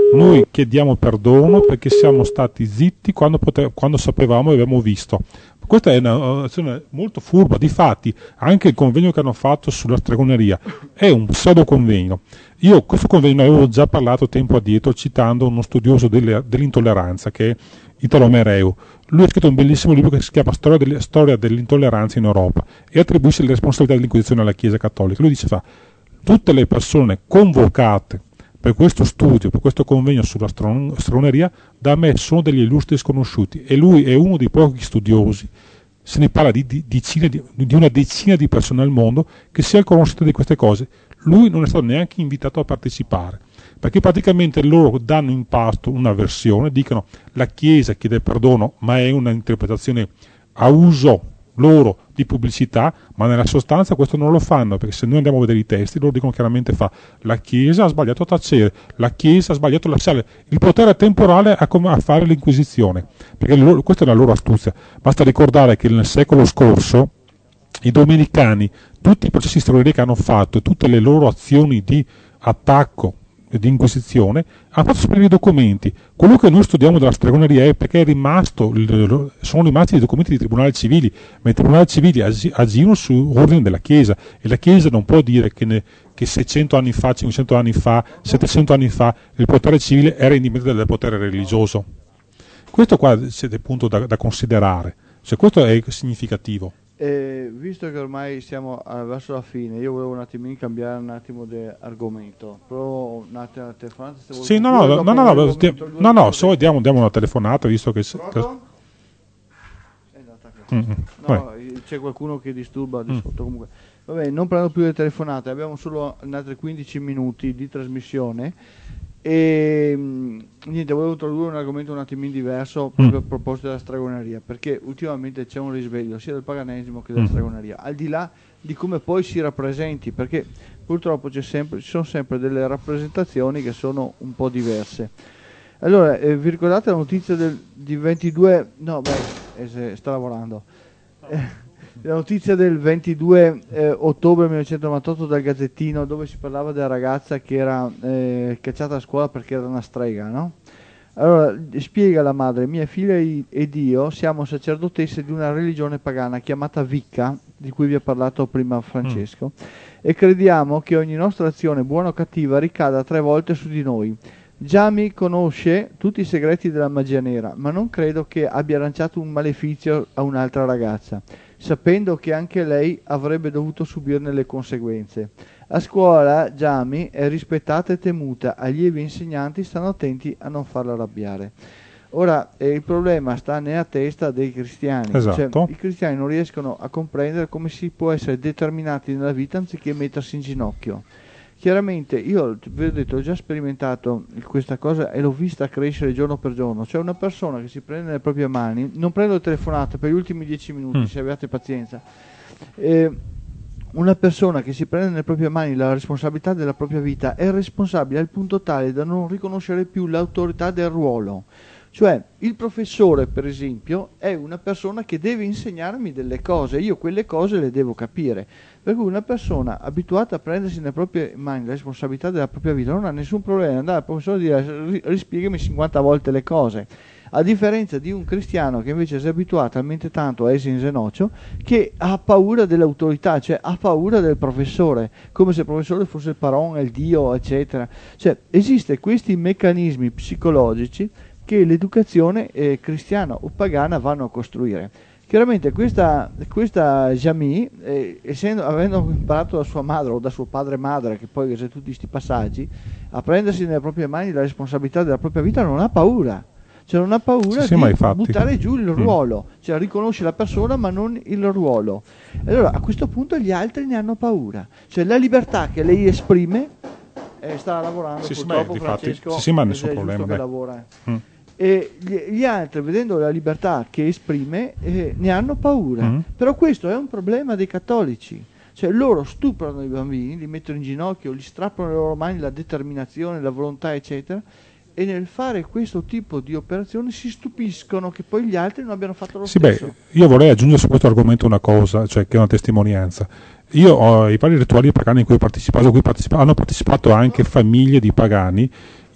noi chiediamo perdono perché siamo stati zitti quando sapevamo e abbiamo visto. Questa è un'azione molto furba. Difatti anche il convegno che hanno fatto sulla stregoneria è un pseudo convegno. Io questo convegno ne avevo già parlato tempo addietro citando uno studioso dell'intolleranza che è Italo Mereu. Lui ha scritto un bellissimo libro che si chiama Storia dell'intolleranza in Europa e attribuisce le responsabilità dell'Inquisizione alla Chiesa Cattolica. Lui dice tutte le persone convocate per questo studio, per questo convegno sulla stregoneria, da me sono degli illustri sconosciuti e lui è uno dei pochi studiosi, se ne parla di una decina di persone al mondo che sia al conoscenza di queste cose. Lui non è stato neanche invitato a partecipare, perché praticamente loro danno in pasto una versione, dicono la Chiesa chiede perdono, ma è una interpretazione a uso loro di pubblicità, ma nella sostanza questo non lo fanno, perché se noi andiamo a vedere i testi loro dicono chiaramente la Chiesa ha sbagliato a tacere, la Chiesa ha sbagliato a lasciare il potere temporale a fare l'inquisizione, perché questa è la loro astuzia. Basta ricordare che nel secolo scorso i domenicani, tutti i processi storici che hanno fatto e tutte le loro azioni di attacco e di inquisizione hanno fatto sparire i documenti. Quello che noi studiamo della stregoneria è perché sono rimasti i documenti dei tribunali civili, ma i tribunali civili agivano su ordine della Chiesa e la Chiesa non può dire che 600 anni fa, 500 anni fa, 700 anni fa il potere civile era indipendente dal potere religioso. Questo qua è il punto da considerare, cioè questo è significativo. Visto che ormai siamo verso la fine, io volevo un attimino cambiare un attimo di argomento. Provo un attimo la telefonata. Sì, no, se diamo una telefonata, visto che... No, c'è qualcuno che disturba di sotto. Comunque, vabbè, non prendo più le telefonate, abbiamo solo altri 15 minuti di trasmissione. E niente, volevo introdurre un argomento un attimino diverso proprio a proposito della stregoneria, perché ultimamente c'è un risveglio sia del paganesimo che della stregoneria, al di là di come poi si rappresenti, perché purtroppo ci sono sempre delle rappresentazioni che sono un po' diverse. Allora, vi ricordate la notizia di 22 sta lavorando la notizia del 22 ottobre 1998 dal Gazzettino, dove si parlava della ragazza che era cacciata a scuola perché era una strega, no? Allora, spiega la madre: mia figlia ed io siamo sacerdotesse di una religione pagana chiamata Wicca, di cui vi ha parlato prima Francesco, e crediamo che ogni nostra azione, buona o cattiva, ricada 3 volte su di noi. Giami conosce tutti i segreti della magia nera, ma non credo che abbia lanciato un malefizio a un'altra ragazza, sapendo che anche lei avrebbe dovuto subirne le conseguenze. A scuola Giami è rispettata e temuta, allievi e insegnanti stanno attenti a non farla arrabbiare. Ora, il problema sta nella testa dei cristiani. Esatto. Cioè, i cristiani non riescono a comprendere come si può essere determinati nella vita anziché mettersi in ginocchio. Chiaramente io vi ho detto, ho già sperimentato questa cosa e l'ho vista crescere giorno per giorno. Cioè una persona che si prende nelle proprie mani, non prendo le telefonate per gli ultimi 10 minuti se abbiate pazienza, una persona che si prende nelle proprie mani la responsabilità della propria vita è responsabile al punto tale da non riconoscere più l'autorità del ruolo. Cioè il professore, per esempio, è una persona che deve insegnarmi delle cose, io quelle cose le devo capire. Per cui una persona abituata a prendersi nelle proprie mani la responsabilità della propria vita non ha nessun problema ad andare al professore e dire rispiegami 50 volte le cose. A differenza di un cristiano che invece si è abituato talmente tanto a essere in ginocchio che ha paura dell'autorità, cioè ha paura del professore, come se il professore fosse il parone, il Dio, eccetera. Cioè esistono questi meccanismi psicologici che l'educazione cristiana o pagana vanno a costruire. Chiaramente questa Jamie, avendo imparato da sua madre o da suo padre e madre, che poi usa tutti questi passaggi, a prendersi nelle proprie mani la responsabilità della propria vita, non ha paura. Cioè non ha paura di buttare giù il ruolo, cioè riconosce la persona ma non il ruolo. E allora a questo punto gli altri ne hanno paura. Cioè la libertà che lei esprime, sta lavorando purtroppo Francesco, ma nessun problema. Che lavora. E gli altri, vedendo la libertà che esprime, ne hanno paura. Però questo è un problema dei cattolici. Cioè loro stuprano i bambini, li mettono in ginocchio, li strappano le loro mani, la determinazione, la volontà, eccetera, e nel fare questo tipo di operazioni si stupiscono che poi gli altri non abbiano fatto lo stesso. Io vorrei aggiungere su questo argomento una cosa, cioè che è una testimonianza. Io ho i vari rituali pagani in cui ho partecipato, hanno partecipato anche famiglie di pagani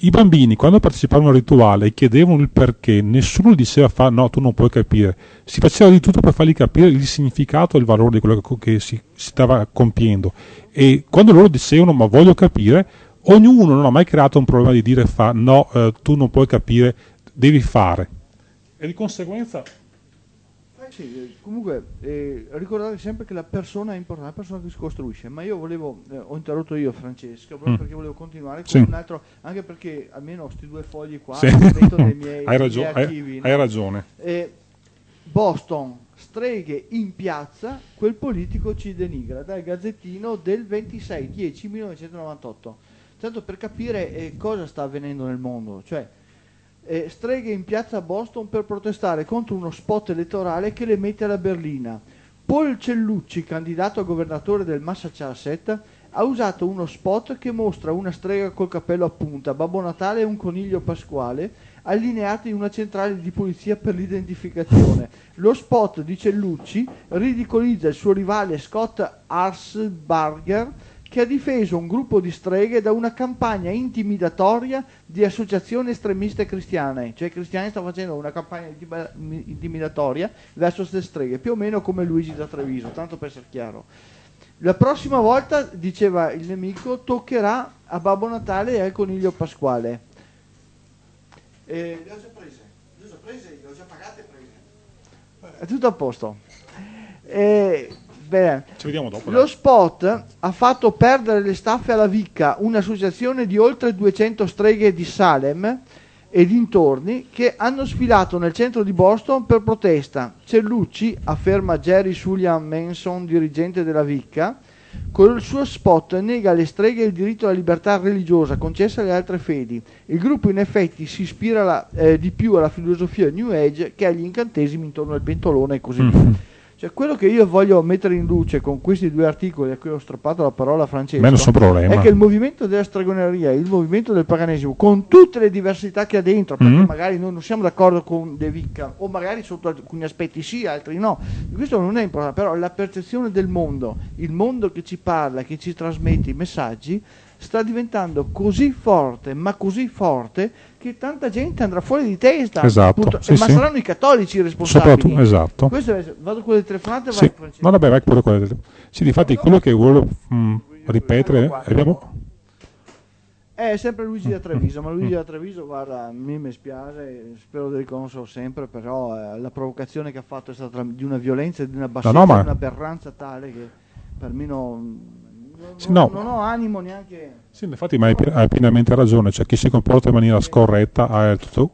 I bambini, quando partecipavano al rituale e chiedevano il perché, nessuno diceva no, tu non puoi capire. Si faceva di tutto per fargli capire il significato e il valore di quello che si stava compiendo. E quando loro dicevano ma voglio capire, ognuno non ha mai creato un problema di dire no, tu non puoi capire, devi fare. E di conseguenza... Sì, comunque ricordate sempre che la persona è importante, la persona che si costruisce, ma io volevo, ho interrotto io Francesca, proprio perché volevo continuare con un altro, anche perché almeno questi 2 fogli qua metto nei miei archivi. Hai ragione. Boston, streghe in piazza, quel politico ci denigra, dal Gazzettino del 26/10/1998, tanto per capire cosa sta avvenendo nel mondo, cioè streghe in piazza Boston per protestare contro uno spot elettorale che le mette alla berlina. Paul Cellucci, candidato a governatore del Massachusetts, ha usato uno spot che mostra una strega col cappello a punta, Babbo Natale e un coniglio pasquale allineati in una centrale di polizia per l'identificazione. Lo spot di Cellucci ridicolizza il suo rivale Scott Arsbarger, che ha difeso un gruppo di streghe da una campagna intimidatoria di associazioni estremiste cristiane, cioè i cristiani stanno facendo una campagna intimidatoria verso queste streghe, più o meno come Luigi da Treviso, tanto per essere chiaro. La prossima volta, diceva il nemico, toccherà a Babbo Natale e al coniglio pasquale. Le ho già prese, le ho già pagate e prese. È tutto a posto. Bene. Ci vediamo dopo. Lo spot ha fatto perdere le staffe alla Vicca, un'associazione di oltre 200 streghe di Salem e dintorni che hanno sfilato nel centro di Boston per protesta. Cellucci, afferma Jerry Sullivan Manson, dirigente della Vicca, con il suo spot nega alle streghe il diritto alla libertà religiosa concessa alle altre fedi. Il gruppo in effetti si ispira di più alla filosofia New Age che agli incantesimi intorno al pentolone e così via. Cioè, quello che io voglio mettere in luce con questi 2 articoli a cui ho strappato la parola a Francesco è che il movimento della stregoneria, il movimento del paganesimo, con tutte le diversità che ha dentro, perché magari noi non siamo d'accordo con De Vicca, o magari sotto alcuni aspetti sì, altri no, questo non è importante, però la percezione del mondo, il mondo che ci parla, che ci trasmette i messaggi, sta diventando così forte, ma così forte, che tanta gente andrà fuori di testa. Esatto. Sì, ma saranno i cattolici i responsabili. Esatto. Vado con le telefonate, sì. No, vabbè, vai pure con le telefonate. Sì, difatti quello che volevo ripetere, abbiamo... È sempre Luigi da Treviso, ma Luigi da Treviso, guarda, mi spiace, spero di riconoscerlo sempre, però la provocazione che ha fatto è stata di una violenza, di una bassezza, di una aberranza tale che per me non ho animo neanche... Sì, infatti hai pienamente ragione, cioè chi si comporta in maniera scorretta ha tutto...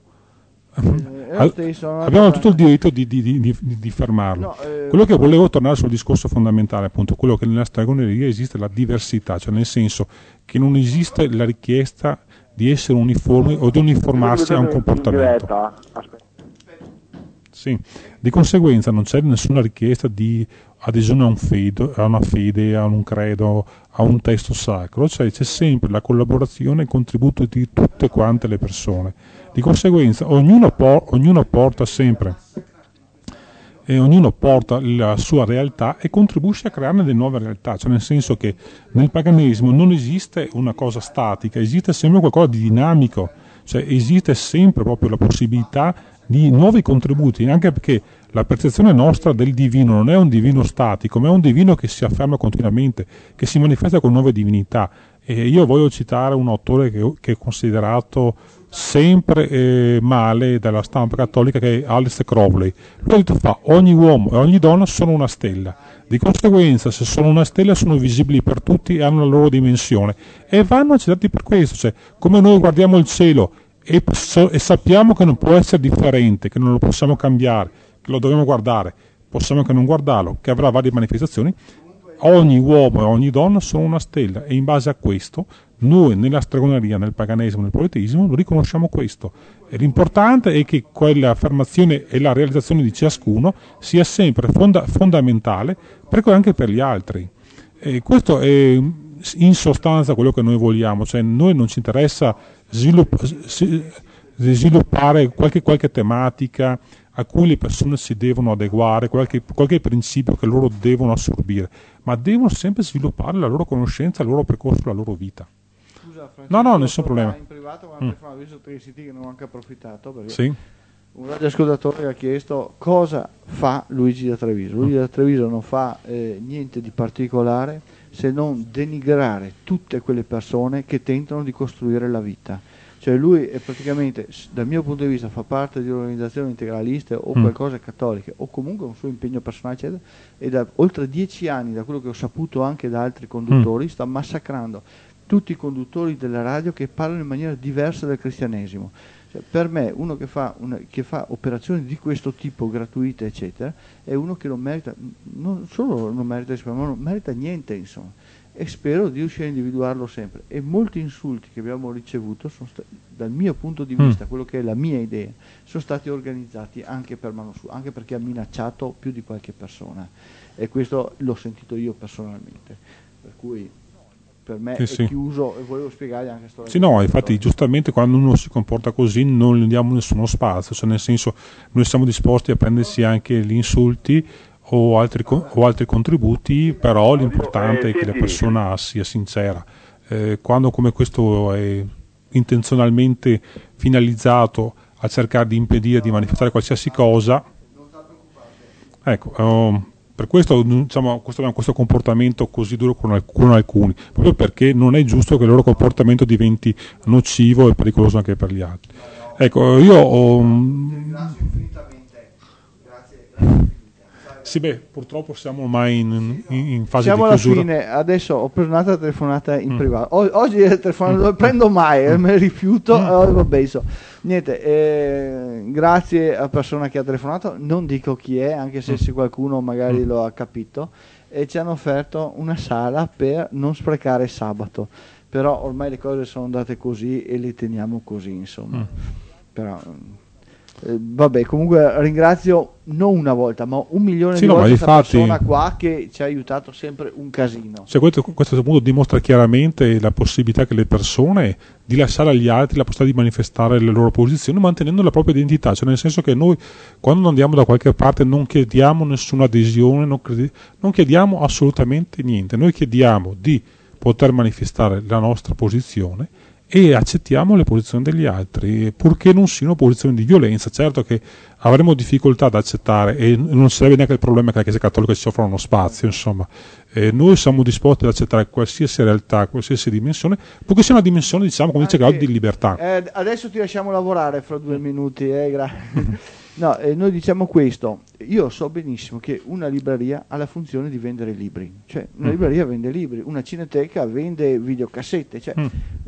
abbiamo tutto il diritto di fermarlo. No, quello che volevo tornare sul discorso fondamentale, appunto, quello che nella stregoneria esiste la diversità, cioè nel senso che non esiste la richiesta di essere uniformi o di uniformarsi a un comportamento. Sì, di conseguenza non c'è nessuna richiesta di adesione a una fede, a un credo, a un testo sacro, cioè c'è sempre la collaborazione e il contributo di tutte quante le persone. Di conseguenza ognuno porta sempre ognuno porta la sua realtà e contribuisce a crearne delle nuove realtà, cioè nel senso che nel paganesimo non esiste una cosa statica, esiste sempre qualcosa di dinamico, cioè esiste sempre proprio la possibilità di nuovi contributi, anche perché la percezione nostra del divino non è un divino statico, ma è un divino che si afferma continuamente, che si manifesta con nuove divinità. E io voglio citare un autore che è considerato sempre male dalla stampa cattolica, che è Aleister Crowley. Lui ha detto ogni uomo e ogni donna sono una stella, di conseguenza se sono una stella sono visibili per tutti e hanno la loro dimensione e vanno accettati per questo, cioè come noi guardiamo il cielo e sappiamo che non può essere differente, che non lo possiamo cambiare, che lo dobbiamo guardare, possiamo anche non guardarlo, che avrà varie manifestazioni. Ogni uomo e ogni donna sono una stella e in base a questo noi nella stregoneria, nel paganesimo, nel politeismo riconosciamo questo. E l'importante è che quell'affermazione e la realizzazione di ciascuno sia sempre fondamentale anche per gli altri. E questo è in sostanza quello che noi vogliamo, cioè noi non ci interessa sviluppare qualche tematica a cui le persone si devono adeguare, qualche principio che loro devono assorbire, ma devono sempre sviluppare la loro conoscenza, il loro percorso, la loro vita. scusa Francesco, no, nessun problema. In privato quando visto tre siti che non ho anche approfittato perché Sì. un radioascoltatore ha chiesto cosa fa Luigi da Treviso. Luigi da Treviso non fa niente di particolare se non denigrare tutte quelle persone che tentano di costruire la vita. Cioè lui è praticamente, dal mio punto di vista, fa parte di organizzazioni integraliste o qualcosa cattoliche o comunque un suo impegno personale eccetera, e da oltre 10 anni, da quello che ho saputo anche da altri conduttori, sta massacrando tutti i conduttori della radio che parlano in maniera diversa del cristianesimo. Cioè, per me uno che fa operazioni di questo tipo gratuite eccetera è uno che non merita, non solo non merita rispetto, ma non merita niente, insomma, e spero di riuscire a individuarlo sempre. E molti insulti che abbiamo ricevuto sono dal mio punto di vista, quello che è la mia idea, sono stati organizzati anche per mano sua, anche perché ha minacciato più di qualche persona, e questo l'ho sentito io personalmente, per cui per me è chiuso, e volevo spiegargli anche storia. Sì, no, infatti giustamente quando uno si comporta così non gli diamo nessuno spazio, cioè nel senso noi siamo disposti a prendersi anche gli insulti o altri contributi, però l'importante è che la persona sia sincera. Quando come questo è intenzionalmente finalizzato a cercare di impedire di manifestare qualsiasi cosa, ecco, per questo diciamo, questo comportamento così duro con alcuni, proprio perché non è giusto che il loro comportamento diventi nocivo e pericoloso anche per gli altri. Ecco, io ringrazio infinitamente, grazie. Sì, purtroppo siamo ormai in fase siamo di chiusura. Siamo alla fine, adesso ho preso un'altra telefonata in privato. Oggi è telefonato, non prendo mai, me rifiuto, vabbè, niente, grazie alla persona che ha telefonato, non dico chi è, anche se qualcuno magari lo ha capito, e ci hanno offerto una sala per non sprecare sabato, però ormai le cose sono andate così e le teniamo così, insomma. Però vabbè, comunque ringrazio non una volta ma 1 milione di volte questa persona qua che ci ha aiutato sempre un casino. Cioè, questo appunto dimostra chiaramente la possibilità che le persone di lasciare agli altri la possibilità di manifestare le loro posizioni mantenendo la propria identità, cioè nel senso che noi quando andiamo da qualche parte non chiediamo nessuna adesione, non chiediamo assolutamente niente, noi chiediamo di poter manifestare la nostra posizione e accettiamo le posizioni degli altri, purché non siano posizioni di violenza. Certo che avremo difficoltà ad accettare e non sarebbe neanche il problema che la Chiesa Cattolica ci offra uno spazio, insomma. Noi siamo disposti ad accettare qualsiasi realtà, qualsiasi dimensione, purché sia una dimensione, diciamo, come dice Claudio, di libertà. Adesso ti lasciamo lavorare fra 2 minuti, grazie. No, noi diciamo questo, io so benissimo che una libreria ha la funzione di vendere libri, cioè una libreria vende libri, una cineteca vende videocassette, cioè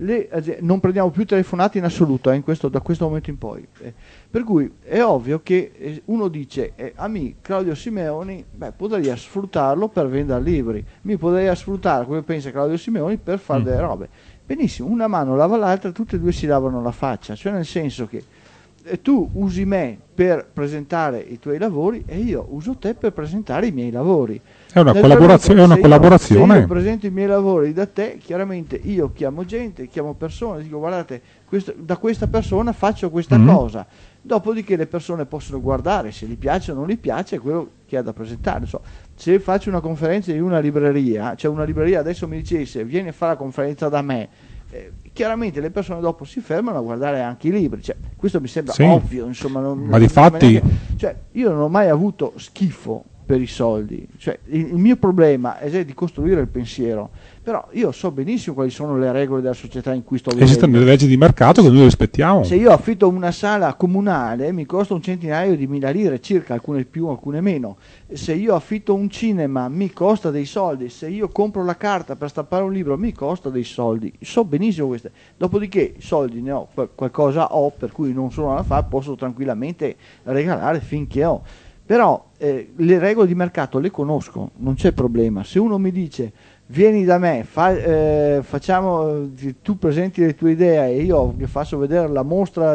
non prendiamo più telefonate in assoluto da questo momento in poi, per cui è ovvio che uno dice Claudio Simeoni, potrei sfruttarlo per vendere libri, mi potrei sfruttare come pensa Claudio Simeoni per fare delle robe, benissimo, una mano lava l'altra, tutte e due si lavano la faccia, cioè nel senso che tu usi me per presentare i tuoi lavori e io uso te per presentare i miei lavori. È una collaborazione. Se io presento i miei lavori da te, chiaramente io chiamo gente, chiamo persone, dico guardate, da questa persona faccio questa cosa. Dopodiché le persone possono guardare se gli piace o non gli piace quello che ha da presentare. Se faccio una conferenza in una libreria, cioè una libreria adesso mi dicesse vieni a fare la conferenza da me, chiaramente le persone dopo si fermano a guardare anche i libri, cioè, questo mi sembra ovvio, insomma, ma difatti cioè, io non ho mai avuto schifo per i soldi, cioè, il mio problema è di costruire il pensiero, però io so benissimo quali sono le regole della società in cui sto vivendo. Esistono delle leggi di mercato che noi rispettiamo. Se io affitto una sala comunale mi costa 100.000 lire circa, alcune più, alcune meno. Se io affitto un cinema mi costa dei soldi, se io compro la carta per stampare un libro mi costa dei soldi, so benissimo queste. Dopodiché i soldi ne ho, qualcosa ho, per cui non sono alla fa, posso tranquillamente regalare finché ho. Però le regole di mercato le conosco, non c'è problema. Se uno mi dice vieni da me, facciamo, tu presenti le tue idee e io vi faccio vedere la mostra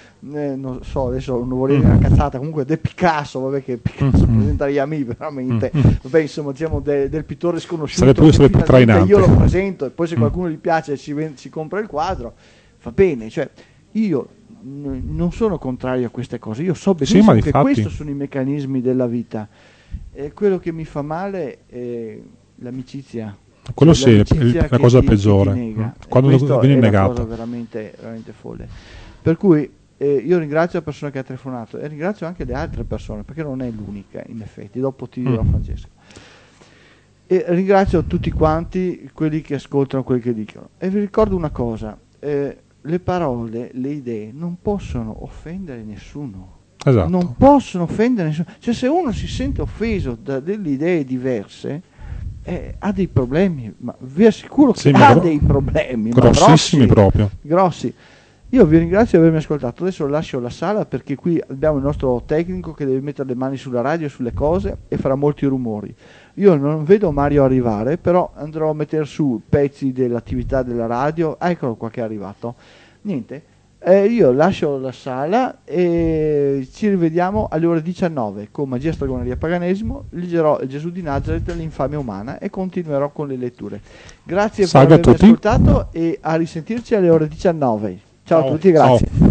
non so, adesso non volevo dire una cazzata, comunque del Picasso, vabbè che Picasso presentaria a me veramente, vabbè insomma diciamo del pittore sconosciuto, io lo presento e poi se qualcuno gli piace si compra il quadro, va bene, cioè io non sono contrario a queste cose, io so benissimo che questi sono i meccanismi della vita, e quello che mi fa male è l'amicizia. Quello cioè, è la cosa peggiore, quando viene negato. È una cosa veramente, veramente folle. Per cui io ringrazio la persona che ha telefonato e ringrazio anche le altre persone, perché non è l'unica, in effetti. Dopo ti dirò, Francesco. E ringrazio tutti quanti quelli che ascoltano, quelli che dicono. E vi ricordo una cosa, le parole, le idee non possono offendere nessuno. Esatto. Non possono offendere nessuno. Cioè, se uno si sente offeso da delle idee diverse, ha dei problemi, ma vi assicuro che ha dei problemi grossissimi, proprio grossi. Io vi ringrazio di avermi ascoltato. Adesso lascio la sala perché qui abbiamo il nostro tecnico che deve mettere le mani sulla radio, sulle cose, e farà molti rumori. Io non vedo Mario arrivare, però andrò a mettere su pezzi dell'attività della radio. Eccolo qua che è arrivato. Niente, io lascio la sala e ci rivediamo alle ore 19 con Magia, Stregoneria e Paganesimo. Leggerò Gesù di Nazareth, l'infamia umana, e continuerò con le letture. Grazie per avermi ascoltato e a risentirci alle ore 19. Ciao a tutti, grazie.